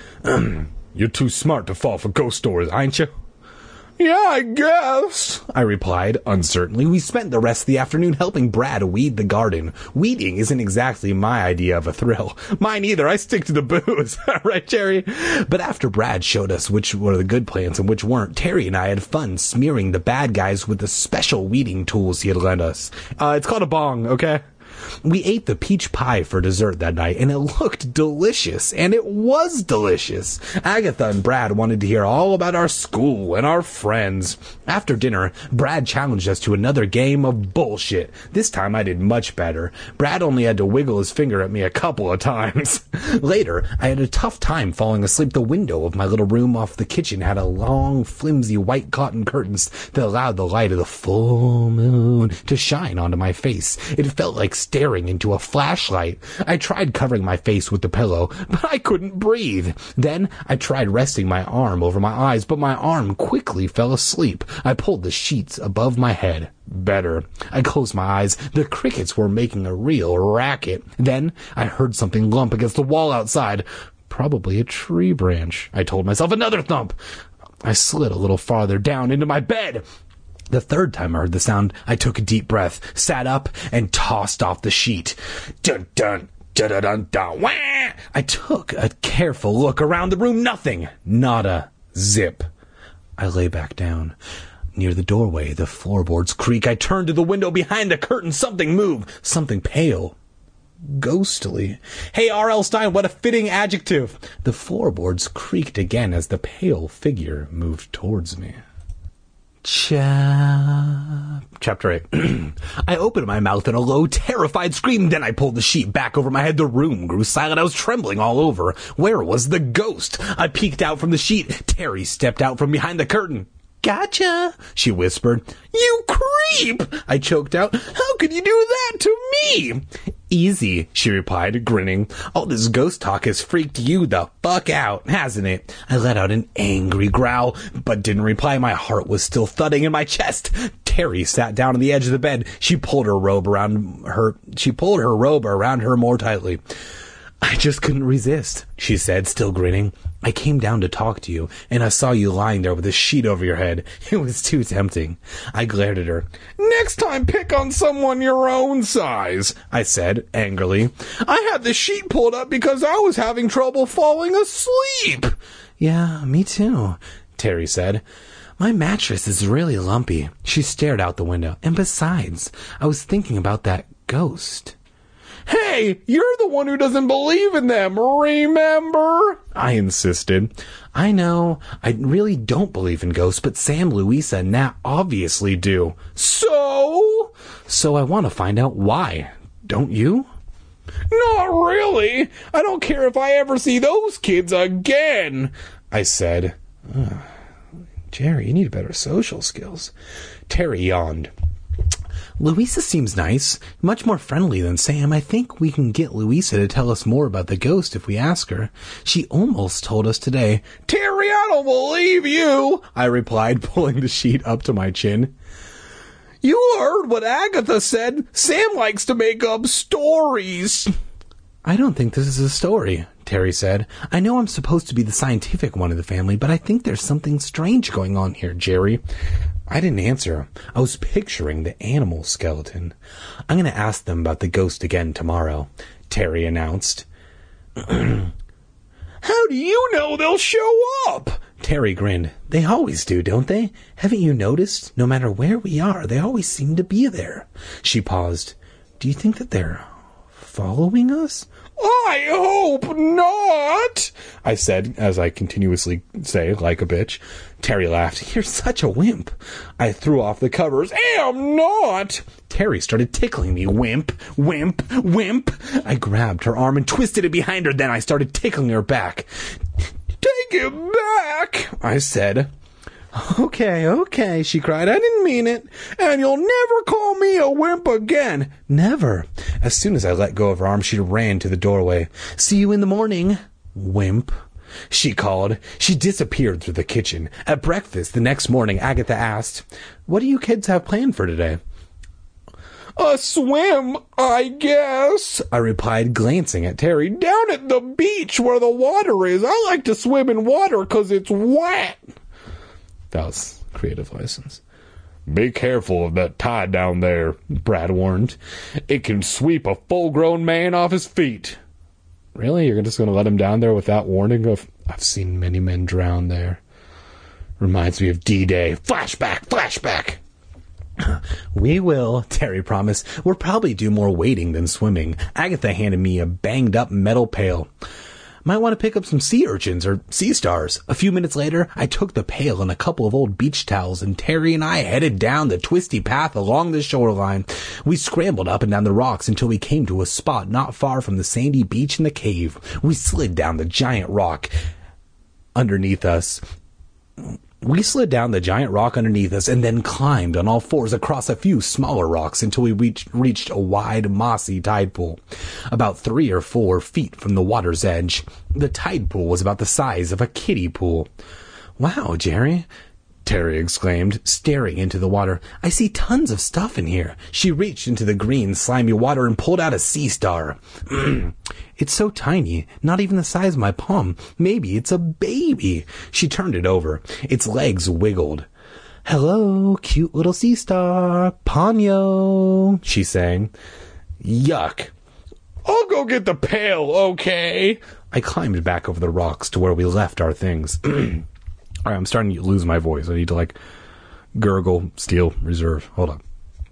You're too smart to fall for ghost stories, ain't you? Yeah, I guess, I replied, uncertainly. We spent the rest of the afternoon helping Brad weed the garden. Weeding isn't exactly my idea of a thrill. Mine either. I stick to the booze. Right, Terry? But after Brad showed us which were the good plants and which weren't, Terry and I had fun smearing the bad guys with the special weeding tools he had lent us. It's called a bong, okay? We ate the peach pie for dessert that night, and it looked delicious, and it was delicious. Agatha and Brad wanted to hear all about our school and our friends. After dinner, Brad challenged us to another game of bullshit. This time I did much better. Brad only had to wiggle his finger at me a couple of times. Later, I had a tough time falling asleep. The window of my little room off the kitchen had a long, flimsy white cotton curtains that allowed the light of the full moon to shine onto my face. It felt like staring into a flashlight. I tried covering my face with the pillow, but I couldn't breathe. Then I tried resting my arm over my eyes, but my arm quickly fell asleep. I pulled the sheets above my head. Better. I closed my eyes. The crickets were making a real racket. Then I heard something lump against the wall outside. Probably a tree branch. I told myself. Another thump. I slid a little farther down into my bed. The third time I heard the sound, I took a deep breath, sat up, and tossed off the sheet. Dun dun, dun dun dun dun. Wah! I took a careful look around the room. Nothing. Nada. Zip. I lay back down. Near the doorway, the floorboards creak. I turned to the window behind the curtain. Something moved. Something pale. Ghostly. Hey, R.L. Stein, what a fitting adjective. The floorboards creaked again as the pale figure moved towards me. Chapter 8. I opened my mouth in a low, terrified scream. Then I pulled the sheet back over my head. The room grew silent. I was trembling all over. Where was the ghost? I peeked out from the sheet. Terry stepped out from behind the curtain. Gotcha, she whispered. You creep, I choked out. How could you do that to me? Easy, she replied, grinning. All this ghost talk has freaked you the fuck out, hasn't it? I let out an angry growl, but didn't reply. My heart was still thudding in my chest. Terry sat down on the edge of the bed. She pulled her robe around her more tightly. I just couldn't resist, she said, still grinning. I came down to talk to you, and I saw you lying there with a sheet over your head. It was too tempting. I glared at her. Next time, pick on someone your own size, I said, angrily. I had the sheet pulled up because I was having trouble falling asleep. Yeah, me too, Terry said. My mattress is really lumpy. She stared out the window. And besides, I was thinking about that ghost. Hey, you're the one who doesn't believe in them, remember? I insisted. I know, I really don't believe in ghosts, but Sam, Louisa, and Nat obviously do. So? So I want to find out why. Don't you? Not really. I don't care if I ever see those kids again, I said. Jerry, you need better social skills. Terry yawned. Louisa seems nice, much more friendly than Sam. I think we can get Louisa to tell us more about the ghost if we ask her. She almost told us today. Terry, I don't believe you, I replied, pulling the sheet up to my chin. You heard what Agatha said. Sam likes to make up stories. I don't think this is a story, Terry said. I know I'm supposed to be the scientific one of the family, but I think there's something strange going on here, Jerry. I didn't answer. I was picturing the animal skeleton. I'm going to ask them about the ghost again tomorrow, Terry announced. How do you know they'll show up? Terry grinned. They always do, don't they? Haven't you noticed? No matter where we are, they always seem to be there. She paused. Do you think that they're following us? I hope not, I said, as I continuously say, like a bitch. Terry laughed. You're such a wimp. I threw off the covers. Am not. Terry started tickling me. Wimp, wimp, wimp. I grabbed her arm and twisted it behind her. Then I started tickling her back. Take it back, I said. Okay, she cried. I didn't mean it. And you'll never call me a wimp again. Never. As soon as I let go of her arm, she ran to the doorway. See you in the morning, wimp, she called. She disappeared through the kitchen. At breakfast the next morning, Agatha asked, what do you kids have planned for today? A swim, I guess, I replied, glancing at Terry. Down at the beach where the water is. I like to swim in water 'cause it's wet. That was creative license. Be careful of that tide down there, Brad warned. It can sweep a full-grown man off his feet. Really? You're just going to let him down there without warning? I've seen many men drown there. Reminds me of D-Day. Flashback. We will, Terry promised. We'll probably do more wading than swimming. Agatha handed me a banged-up metal pail. Might want to pick up some sea urchins or sea stars. A few minutes later, I took the pail and a couple of old beach towels, and Terry and I headed down the twisty path along the shoreline. We scrambled up and down the rocks until we came to a spot not far from the sandy beach and the cave. We slid down the giant rock underneath us. And then climbed on all fours across a few smaller rocks until we reached a wide, mossy tide pool, about 3 or 4 feet from the water's edge. The tide pool was about the size of a kiddie pool. Wow, Jerry, Terry exclaimed, staring into the water. I see tons of stuff in here. She reached into the green, slimy water and pulled out a sea star. It's so tiny, not even the size of my palm. Maybe it's a baby. She turned it over. Its legs wiggled. Hello, cute little sea star. Ponyo, she sang. Yuck. I'll go get the pail, okay? I climbed back over the rocks to where we left our things. All right, I'm starting to lose my voice. I need to, gurgle, steal, reserve. Hold on.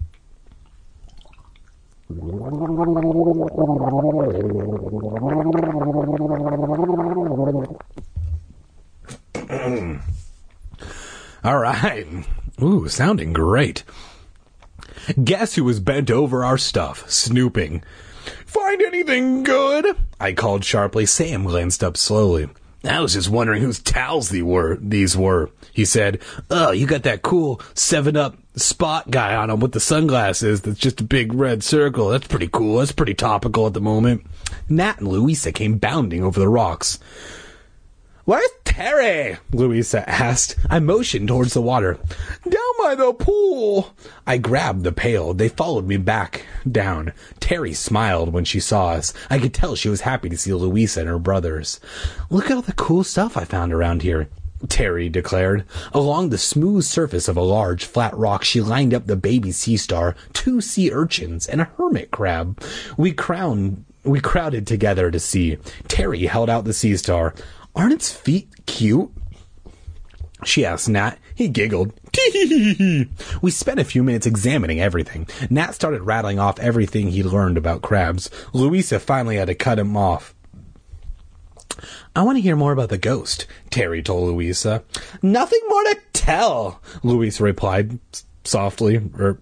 All right. Ooh, sounding great. Guess who was bent over our stuff, snooping? Find anything good? I called sharply. Sam glanced up slowly. I was just wondering whose towels these were, he said. Oh, you got that cool 7-Up spot guy on them with the sunglasses that's just a big red circle. That's pretty cool. That's pretty topical at the moment. Nat and Louisa came bounding over the rocks. Where's Terry? Louisa asked. I motioned towards the water. Down by the pool. I grabbed the pail. They followed me back down. Terry smiled when she saw us. I could tell she was happy to see Louisa and her brothers. Look at all the cool stuff I found around here, Terry declared. Along the smooth surface of a large, flat rock, she lined up the baby sea star, 2 sea urchins, and a hermit crab. We crowded together to see. Terry held out the sea star. Aren't its feet cute? She asked Nat. He giggled. Tee-hee-hee-hee. We spent a few minutes examining everything. Nat started rattling off everything he'd learned about crabs. Louisa finally had to cut him off. I want to hear more about the ghost, Terry told Louisa. Nothing more to tell, Louisa replied softly,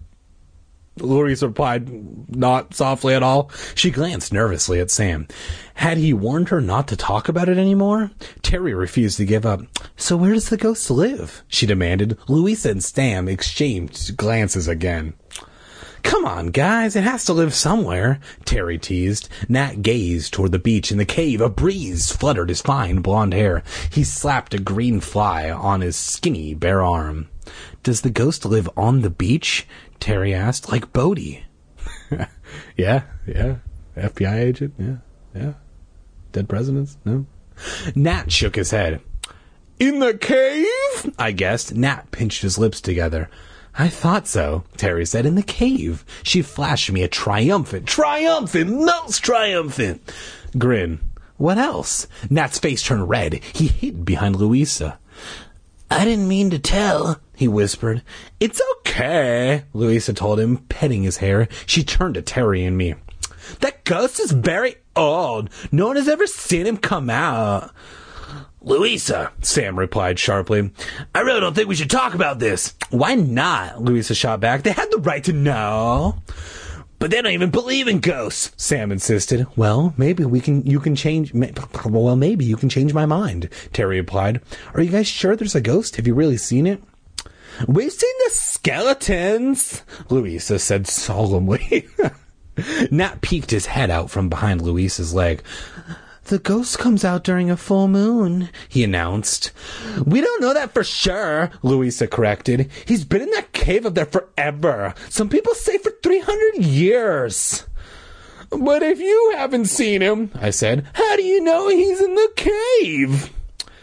Louisa replied not softly at all. She glanced nervously at Sam. Had he warned her not to talk about it anymore? Terry refused to give up. So where does the ghost live? She demanded. Louisa and Sam exchanged glances again. Come on, guys, it has to live somewhere, Terry teased. Nat gazed toward the beach in the cave. A breeze fluttered his fine blonde hair. He slapped a green fly on his skinny bare arm. Does the ghost live on the beach? Terry asked. Like Bodhi. Yeah. FBI agent? Yeah. Dead presidents? No. Nat shook his head. In the cave? I guessed. Nat pinched his lips together. I thought so, Terry said. In the cave. She flashed me a triumphant, most triumphant grin. What else? Nat's face turned red. He hid behind Louisa. I didn't mean to tell, he whispered. It's okay, Louisa told him, petting his hair. She turned to Terry and me. That ghost is very old. No one has ever seen him come out. Louisa, Sam replied sharply, I really don't think we should talk about this. Why not? Louisa shot back. They had the right to know. But they don't even believe in ghosts, Sam insisted. Well, maybe you can change my mind, Terry replied. Are you guys sure there's a ghost? Have you really seen it? We've seen the skeletons, Louisa said solemnly. Nat peeked his head out from behind Louisa's leg. The ghost comes out during a full moon, he announced. We don't know that for sure, Louisa corrected. He's been in that cave up there forever. Some people say for 300 years. But if you haven't seen him, I said, how do you know he's in the cave?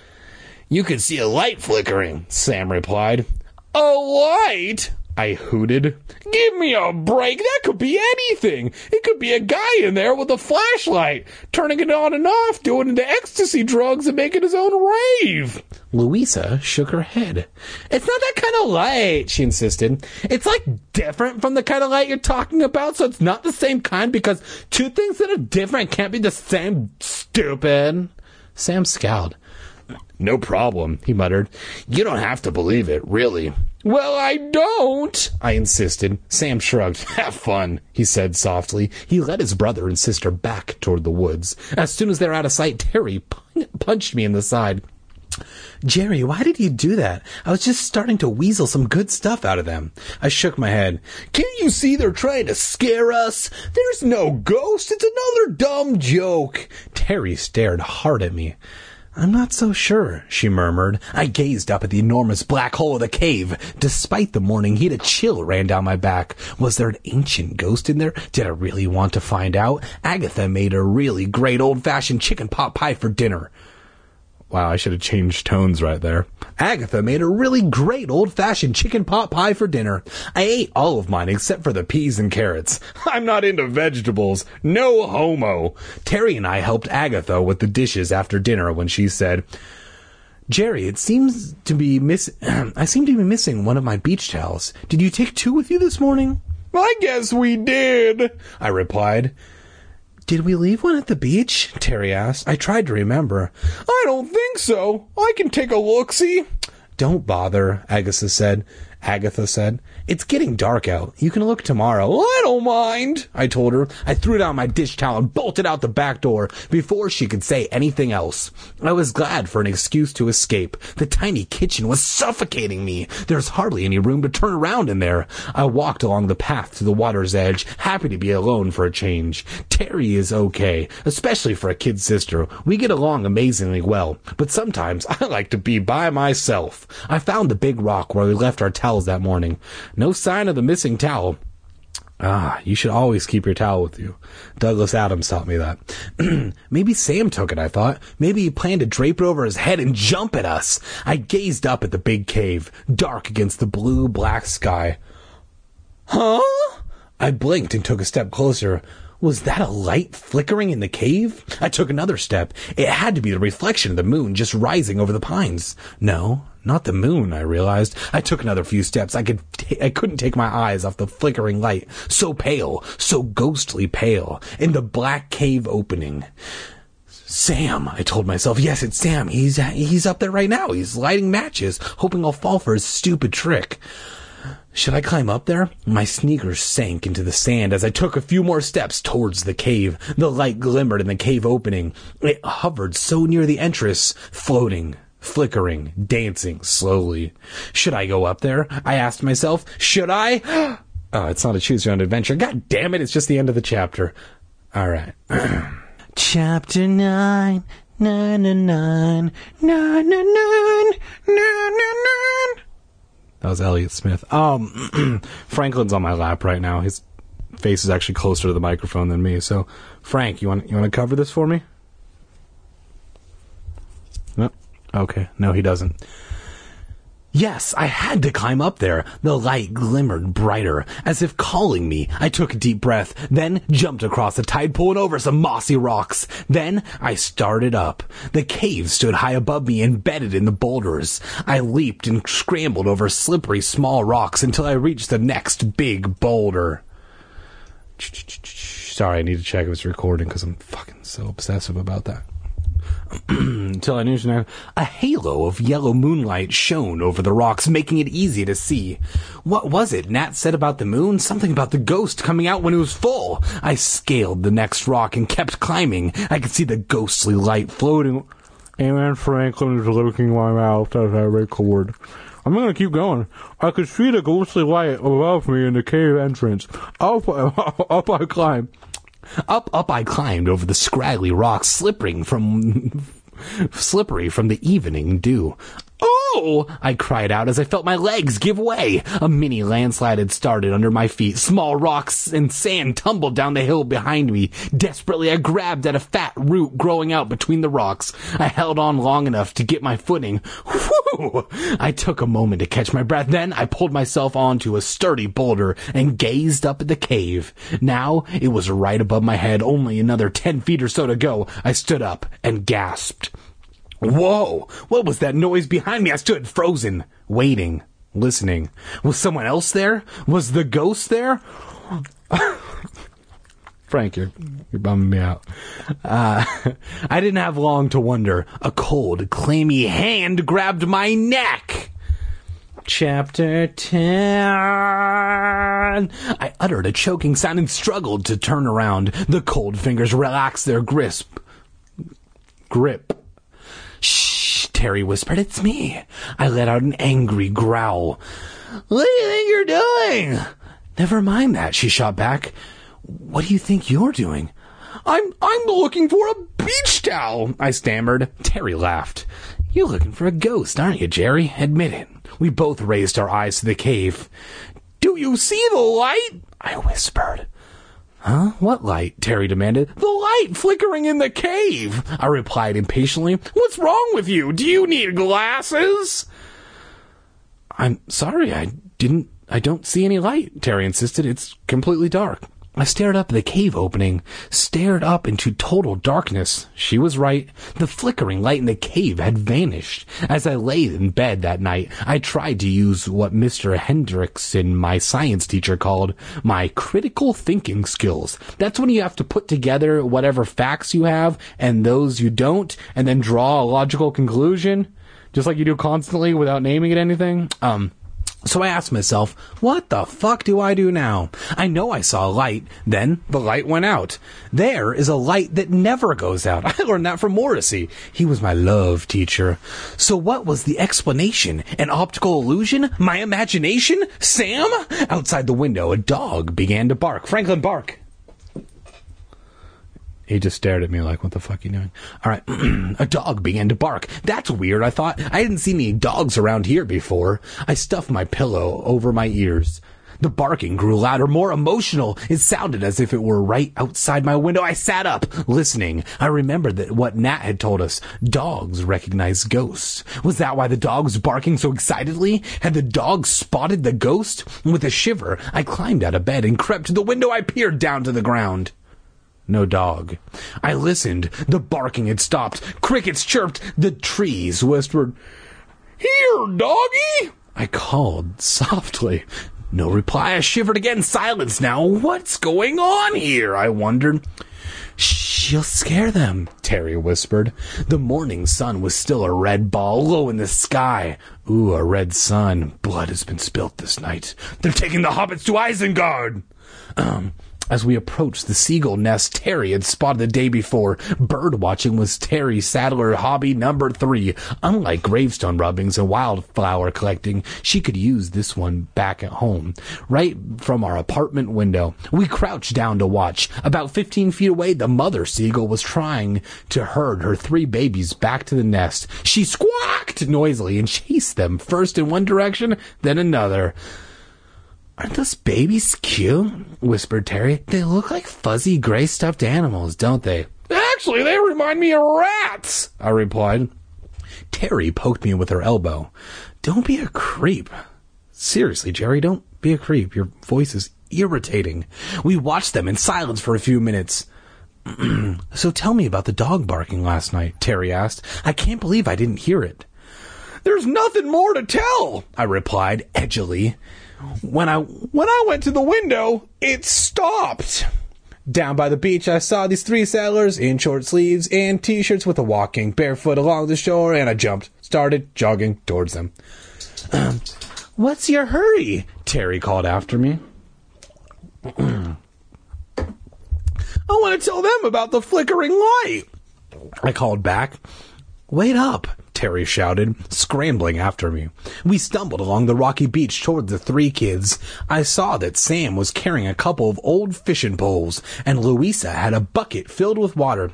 You could see a light flickering, Sam replied. A light? I hooted. Give me a break. That could be anything. It could be a guy in there with a flashlight, turning it on and off, doing the ecstasy drugs and making his own rave. Louisa shook her head. It's not that kind of light, she insisted. It's like different from the kind of light you're talking about, so it's not the same kind because two things that are different can't be the same, stupid. Sam scowled. No problem, he muttered. You don't have to believe it, really. Well, I don't, I insisted. Sam shrugged. Have fun, he said softly. He led his brother and sister back toward the woods. As soon as they were out of sight, Terry punched me in the side. Jerry, why did you do that? I was just starting to weasel some good stuff out of them. I shook my head. Can't you see they're trying to scare us? There's no ghost. It's another dumb joke. Terry stared hard at me. I'm not so sure, she murmured. I gazed up at the enormous black hole of the cave. Despite the morning heat, a chill ran down my back. Was there an ancient ghost in there? Did I really want to find out? Agatha made a really great old-fashioned chicken pot pie for dinner. Wow, I should have changed tones right there. Agatha made a really great old-fashioned chicken pot pie for dinner. I ate all of mine except for the peas and carrots. I'm not into vegetables. No homo. Terry and I helped Agatha with the dishes after dinner when she said, Jerry, it seems to be I seem to be missing one of my beach towels. Did you take two with you this morning? I guess we did, I replied. Did we leave one at the beach? Terry asked. I tried to remember. I don't think so. I can take a look-see. Don't bother, Agatha said. It's getting dark out. You can look tomorrow. I don't mind, I told her. I threw down my dish towel and bolted out the back door before she could say anything else. I was glad for an excuse to escape. The tiny kitchen was suffocating me. There's hardly any room to turn around in there. I walked along the path to the water's edge, happy to be alone for a change. Terry is okay, especially for a kid sister. We get along amazingly well, but sometimes I like to be by myself. I found the big rock where we left our towels that morning. No sign of the missing towel. You should always keep your towel with you. Douglas Adams taught me that. Maybe Sam took it, I thought. Maybe he planned to drape it over his head and jump at us. I gazed up at the big cave, dark against the blue-black sky. Huh? I blinked and took a step closer. Was that a light flickering in the cave? I took another step. It had to be the reflection of the moon just rising over the pines. No, not the moon, I realized. I took another few steps. I couldn't take my eyes off the flickering light. So pale, so ghostly pale, in the black cave opening. Sam, I told myself. Yes, it's Sam. He's up there right now. He's lighting matches, hoping I'll fall for his stupid trick. Should I climb up there? My sneakers sank into the sand as I took a few more steps towards the cave. The light glimmered in the cave opening. It hovered so near the entrance, floating, flickering, dancing slowly. Should I go up there? I asked myself. Should I? Oh, it's not a choose your own adventure. God damn it, it's just the end of the chapter. All right. Chapter 9. 999. 999. 999. That was Elliott Smith. Franklin's on my lap right now. His face is actually closer to the microphone than me. So, Frank, you want to cover this for me? No? Okay. No, he doesn't. Yes, I had to climb up there. The light glimmered brighter, as if calling me. I took a deep breath, then jumped across a tide pool and over some mossy rocks. Then I started up. The cave stood high above me, embedded in the boulders. I leaped and scrambled over slippery small rocks until I reached the next big boulder. Sorry, I need to check if it's recording because I'm fucking so obsessive about that. Until I knew a halo of yellow moonlight shone over the rocks, making it easy to see. What was it Nat said about the moon? Something about the ghost coming out when it was full. I scaled the next rock and kept climbing. I could see the ghostly light floating. Amen. Franklin is licking my mouth as I record. I'm gonna keep going. I could see the ghostly light above me in the cave entrance. Up I climbed. Up I climbed over the scraggly rocks, slippery from the evening dew. "Oh!" I cried out as I felt my legs give way. A mini landslide had started under my feet. Small rocks and sand tumbled down the hill behind me. Desperately, I grabbed at a fat root growing out between the rocks. I held on long enough to get my footing. Whew! I took a moment to catch my breath. Then I pulled myself onto a sturdy boulder and gazed up at the cave. Now it was right above my head, only another 10 feet or so to go. I stood up and gasped. Whoa! What was that noise behind me? I stood frozen, waiting, listening. Was someone else there? Was the ghost there? Frank, you're bumming me out. I didn't have long to wonder. A cold, clammy hand grabbed my neck. Chapter 10. I uttered a choking sound and struggled to turn around. The cold fingers relaxed their grip. "Shh," Terry whispered. "It's me." I let out an angry growl. "What do you think you're doing?" "Never mind that," she shot back. "What do you think you're doing?" I'm looking for a beach towel," I stammered. Terry laughed. "You're looking for a ghost, aren't you, Jerry? Admit it." We both raised our eyes to the cave. "Do you see the light?" I whispered. "Huh? What light?" Terry demanded. "The light flickering in the cave," I replied impatiently. "What's wrong with you? Do you need glasses?" "I'm sorry, I don't see any light," Terry insisted. "It's completely dark." I stared up at the cave opening, stared up into total darkness. She was right. The flickering light in the cave had vanished. As I lay in bed that night, I tried to use what Mr. Hendrickson, my science teacher, called my critical thinking skills. That's when you have to put together whatever facts you have and those you don't, and then draw a logical conclusion, just like you do constantly without naming it anything. So I asked myself, what the fuck do I do now? I know I saw a light, then the light went out. There is a light that never goes out. I learned that from Morrissey. He was my love teacher. So what was the explanation? An optical illusion? My imagination? Sam? Outside the window, a dog began to bark. Franklin, bark. He just stared at me like, what the fuck are you doing? All right. A dog began to bark. That's weird, I thought. I hadn't seen any dogs around here before. I stuffed my pillow over my ears. The barking grew louder, more emotional. It sounded as if it were right outside my window. I sat up, listening. I remembered that what Nat had told us. Dogs recognize ghosts. Was that why the dog was barking so excitedly? Had the dog spotted the ghost? With a shiver, I climbed out of bed and crept to the window. I peered down to the ground. No dog. I listened. The barking had stopped. Crickets chirped. The trees whispered, "Here, doggy!" I called softly. No reply. I shivered again. Silence now. What's going on here? I wondered. "Shh, you'll scare them," Terry whispered. The morning sun was still a red ball low in the sky. Ooh, a red sun. Blood has been spilt this night. They're taking the hobbits to Isengard. As we approached the seagull nest Terry had spotted the day before, bird watching was Terry Sadler hobby number 3. Unlike gravestone rubbings and wildflower collecting, she could use this one back at home. Right from our apartment window, we crouched down to watch. About 15 feet away, the mother seagull was trying to herd her 3 babies back to the nest. She squawked noisily and chased them, first in one direction, then another. "Aren't those babies cute?" whispered Terry. "They look like fuzzy gray stuffed animals, don't they?" "Actually, they remind me of rats," I replied. Terry poked me with her elbow. Don't be a creep. Seriously, Jerry, don't be a creep. Your voice is irritating. We watched them in silence for a few minutes. So tell me about the dog barking last night, Terry asked. I can't believe I didn't hear it. There's nothing more to tell, I replied edgily. When I went to the window, it stopped. Down by the beach, I saw these three sailors in short sleeves and t-shirts with a walking barefoot along the shore, and I started jogging towards them. What's your hurry? Terry called after me. I want to tell them about the flickering light, I called back. Wait up, Terry shouted, scrambling after me. We stumbled along the rocky beach toward the three kids. I saw that Sam was carrying a couple of old fishing poles, and Louisa had a bucket filled with water.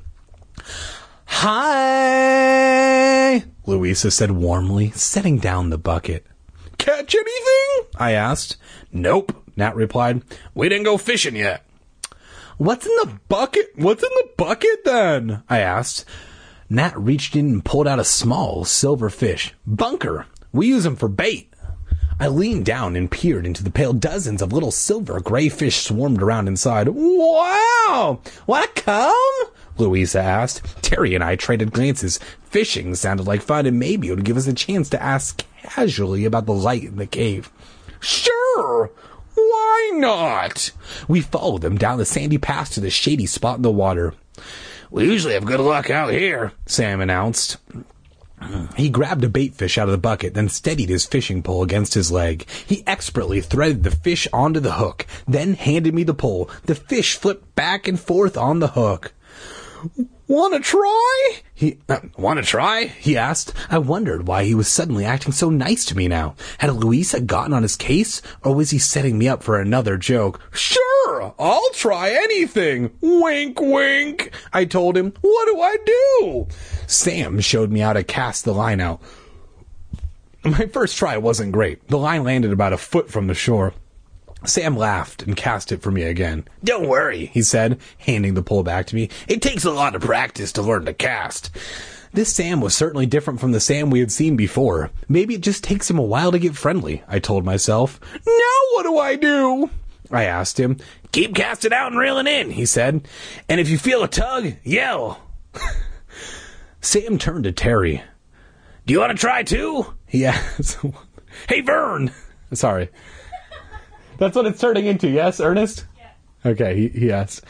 Hi, Louisa said warmly, setting down the bucket. Catch anything? I asked. Nope, Nat replied. We didn't go fishing yet. What's in the bucket? What's in the bucket then? I asked. Nat reached in and pulled out a small silver fish. Bunker. We use them for bait. I leaned down and peered into the pail. Dozens of little silver gray fish swarmed around inside. Wow! Wanna come? Louisa asked. Terry and I traded glances. Fishing sounded like fun, and maybe it would give us a chance to ask casually about the light in the cave. Sure! Why not? We followed them down the sandy path to the shady spot in the water. We usually have good luck out here, Sam announced. He grabbed a bait fish out of the bucket, then steadied his fishing pole against his leg. He expertly threaded the fish onto the hook, then handed me the pole. The fish flipped back and forth on the hook. Wanna try? Wanna try? He asked. I wondered why he was suddenly acting so nice to me now. Had Louisa gotten on his case, or was he setting me up for another joke? Sure, I'll try anything. Wink, wink, I told him. What do I do? Sam showed me how to cast the line out. My first try wasn't great. The line landed about a foot from the shore. Sam laughed and cast it for me again. Don't worry, he said, handing the pole back to me. It takes a lot of practice to learn to cast. This Sam was certainly different from the Sam we had seen before. Maybe it just takes him a while to get friendly, I told myself. Now what do I do? I asked him. Keep casting out and reeling in, he said. And if you feel a tug, yell. Sam turned to Terry. Do you want to try too? He asked. Hey, Vern. Sorry. That's what it's turning into, yes, Ernest? Yeah. Okay, he asked.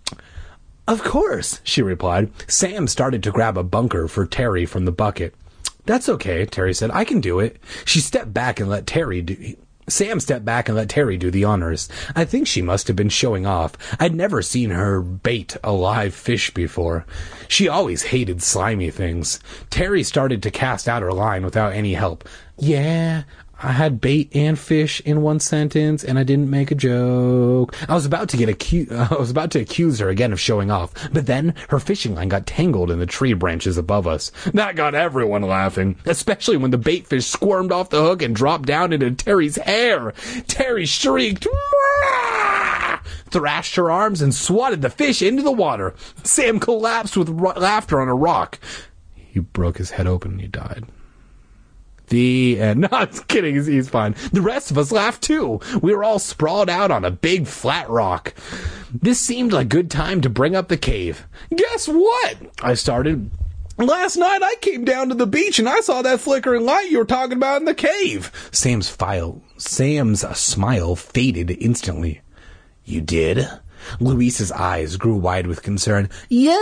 Of course, she replied. Sam started to grab a bunker for Terry from the bucket. That's okay, Terry said. I can do it. Sam stepped back and let Terry do the honors. I think she must have been showing off. I'd never seen her bait a live fish before. She always hated slimy things. Terry started to cast out her line without any help. Yeah, I had bait and fish in one sentence, and I didn't make a joke. I was about to accuse her again of showing off, but then her fishing line got tangled in the tree branches above us. That got everyone laughing, especially when the bait fish squirmed off the hook and dropped down into Terry's hair. Terry shrieked, "Wah!" Thrashed her arms, and swatted the fish into the water. Sam collapsed with laughter on a rock. He broke his head open and he died. The end. No, I'm kidding. He's fine. The rest of us laughed too. We were all sprawled out on a big flat rock. This seemed like a good time to bring up the cave. Guess what? I started. Last night I came down to the beach and I saw that flickering light you were talking about in the cave. Sam's smile faded instantly. You did? Luisa's eyes grew wide with concern. Yo!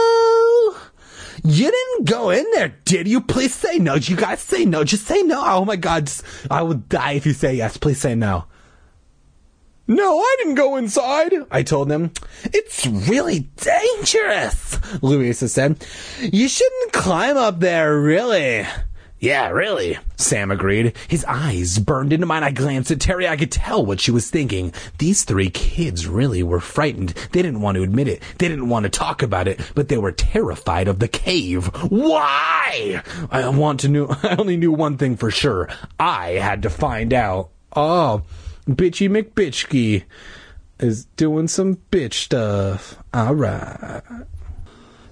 You didn't go in there, did you? Please say no. You guys say no. Just say no. Oh my God. I would die if you say yes. Please say no. No, I didn't go inside, I told them. It's really dangerous, Louisa said. You shouldn't climb up there, really. Yeah, really, Sam agreed. His eyes burned into mine. I glanced at Terry. I could tell what she was thinking. These three kids really were frightened. They didn't want to admit it. They didn't want to talk about it, but they were terrified of the cave. Why? I only knew one thing for sure. I had to find out. Oh, Bitchy McBitchky is doing some bitch stuff. All right.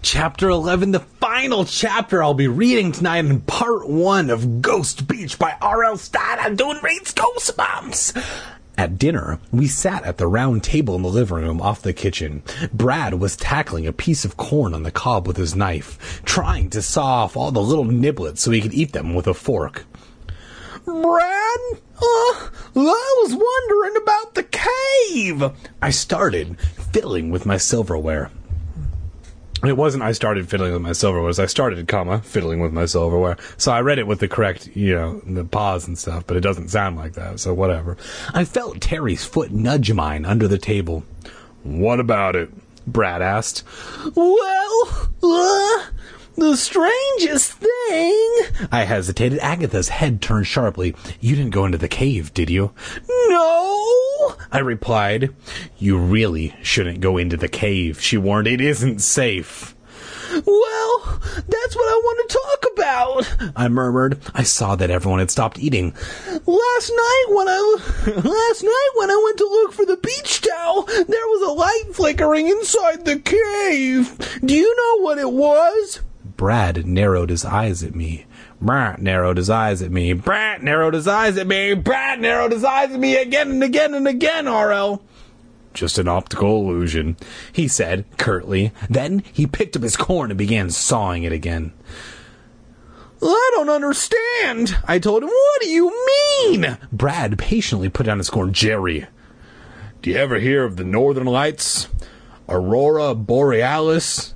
Chapter 11, the final chapter I'll be reading tonight in part 1 of Ghost Beach by R.L. Stein on Dune Reads Goosebumps. At dinner, we sat at the round table in the living room off the kitchen. Brad was tackling a piece of corn on the cob with his knife, trying to saw off all the little niblets so he could eat them with a fork. Brad, I was wondering about the cave, I started, fiddling with my silverware. It wasn't I started fiddling with my silverware, it was I started, fiddling with my silverware. So I read it with the correct, the pause and stuff, but it doesn't sound like that, so whatever. I felt Terry's foot nudge mine under the table. What about it? Brad asked. Well, the strangest thing... I hesitated. Agatha's head turned sharply. You didn't go into the cave, did you? No, I replied. You really shouldn't go into the cave, she warned. It isn't safe. Well, that's what I want to talk about, I murmured. I saw that everyone had stopped eating. Last night when I went to look for the beach towel, there was a light flickering inside the cave. Do you know what it was? Brad narrowed his eyes at me. Brad narrowed his eyes at me. Brad narrowed his eyes at me. Brad narrowed his eyes at me again and again and again, R.L. Just an optical illusion, he said curtly. Then he picked up his corn and began sawing it again. I don't understand, I told him. What do you mean? Brad patiently put down his corn. Jerry, do you ever hear of the Northern Lights? Aurora Borealis?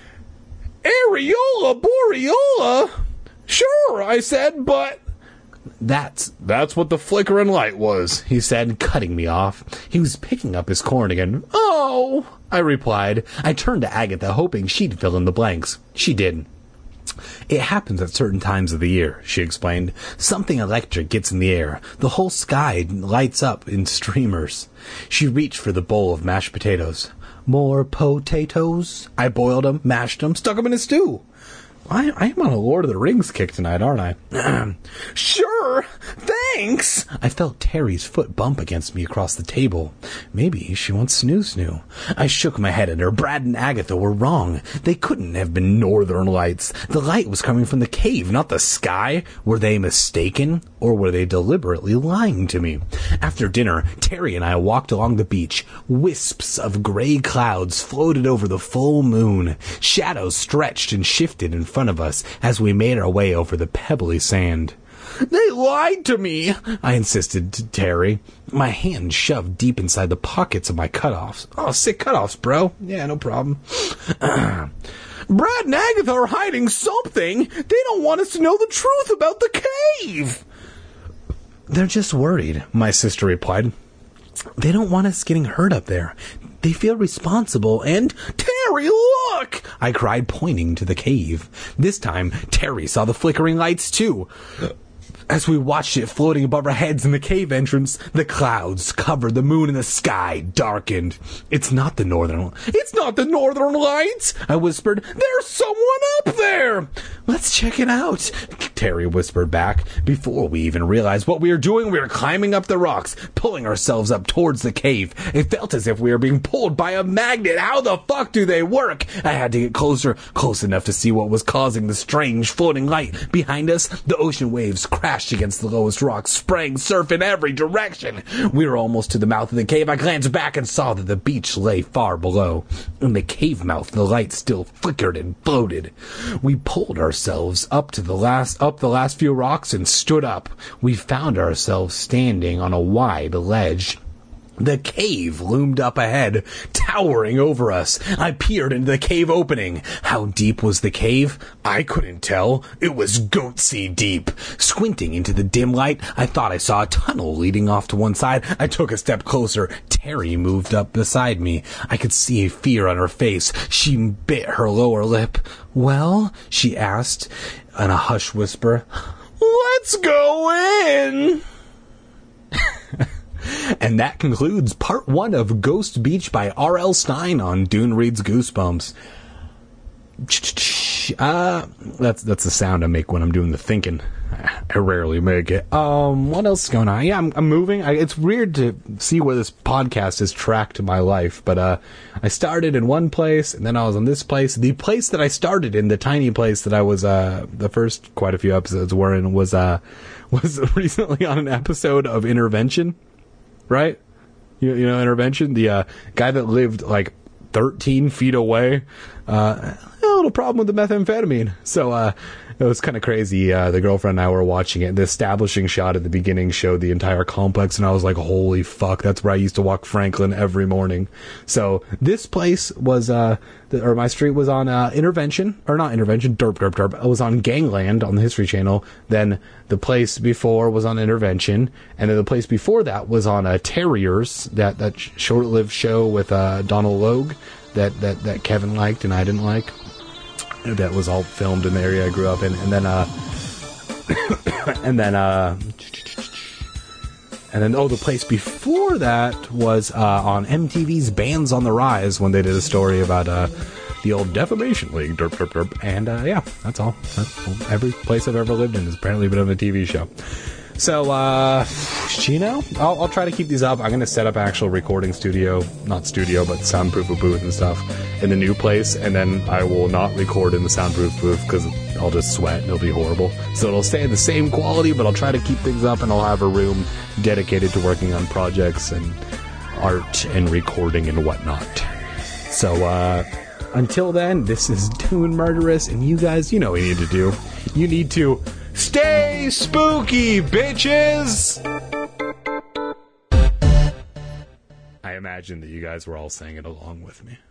Areola Boreola? Sure, I said, but... That's what the flickering light was, he said, cutting me off. He was picking up his corn again. Oh, I replied. I turned to Agatha, hoping she'd fill in the blanks. She did. It happens at certain times of the year, she explained. Something electric gets in the air. The whole sky lights up in streamers. She reached for the bowl of mashed potatoes. More potatoes? I boiled them, mashed them, stuck them in a stew. I am on a Lord of the Rings kick tonight, aren't I? Sure, thanks. I felt Terry's foot bump against me across the table. Maybe she wants snoo-snoo. I shook my head at her. Brad and Agatha were wrong. They couldn't have been Northern Lights. The light was coming from the cave, not the sky. Were they mistaken, or were they deliberately lying to me? After dinner, Terry and I walked along the beach. Wisps of gray clouds floated over the full moon. Shadows stretched and shifted in front of us as we made our way over the pebbly sand. They lied to me, I insisted to Terry, my hand shoved deep inside the pockets of my cutoffs. Oh, sick cutoffs, bro. Yeah, no problem. Brad and Agatha are hiding something. They don't want us to know the truth about the cave. They're just worried, my sister replied. They don't want us getting hurt up there. They feel responsible and... Terry, look! I cried, pointing to the cave. This time, Terry saw the flickering lights too. As we watched it floating above our heads in the cave entrance, the clouds covered the moon and the sky darkened. It's not the Northern Lights, I whispered. There's someone up there. Let's check it out, Terry whispered back. Before we even realized what we were doing, we were climbing up the rocks, pulling ourselves up towards the cave. It felt as if we were being pulled by a magnet. How the fuck do they work? I had to get close enough to see what was causing the strange floating light. Behind us, the ocean waves crashed against the lowest rocks, spraying surf in every direction. We were almost to the mouth of the cave. I glanced back and saw that the beach lay far below. In the cave mouth, the light still flickered and floated. We pulled ourselves up the last few rocks and stood up. We found ourselves standing on a wide ledge. The cave loomed up ahead, towering over us. I peered into the cave opening. How deep was the cave? I couldn't tell. It was goatsy deep. Squinting into the dim light, I thought I saw a tunnel leading off to one side. I took a step closer. Terry moved up beside me. I could see fear on her face. She bit her lower lip. Well, she asked in a hushed whisper. Let's go in. And that concludes part 1 of Ghost Beach by R.L. Stein on Dune Reads Goosebumps. That's the sound I make when I'm doing the thinking. I rarely make it. What else is going on? Yeah, I'm moving. It's weird to see where this podcast has tracked my life, but I started in one place, and then I was in this place. The place that I started in, the tiny place that I was the first quite a few episodes were in, was recently on an episode of Intervention, right? You know Intervention, the guy that lived like 13 feet away. A little problem with the methamphetamine. So it was kind of crazy. The girlfriend and I were watching it. The establishing shot at the beginning showed the entire complex, and I was like, holy fuck, that's where I used to walk Franklin every morning. So this place was, or my street was on Intervention, or not Intervention, Derp. It was on Gangland on the History Channel. Then the place before was on Intervention, and then the place before that was on Terriers, that short-lived show with Donald Logue that Kevin liked and I didn't like. That was all filmed in the area I grew up in, and then the place before that was on MTV's Bands on the Rise, when they did a story about the old Defamation League, derp, and yeah, that's all. Every place I've ever lived in has apparently been on a TV show. So, I'll try to keep these up. I'm going to set up an actual recording studio, not studio, but soundproof booth and stuff in the new place, and then I will not record in the soundproof booth because I'll just sweat and it'll be horrible. So it'll stay the same quality, but I'll try to keep things up, and I'll have a room dedicated to working on projects and art and recording and whatnot. So, until then, this is Dune Murderous, and you guys, you know what you need to do. You need to stay spooky, bitches! I imagine that you guys were all saying it along with me.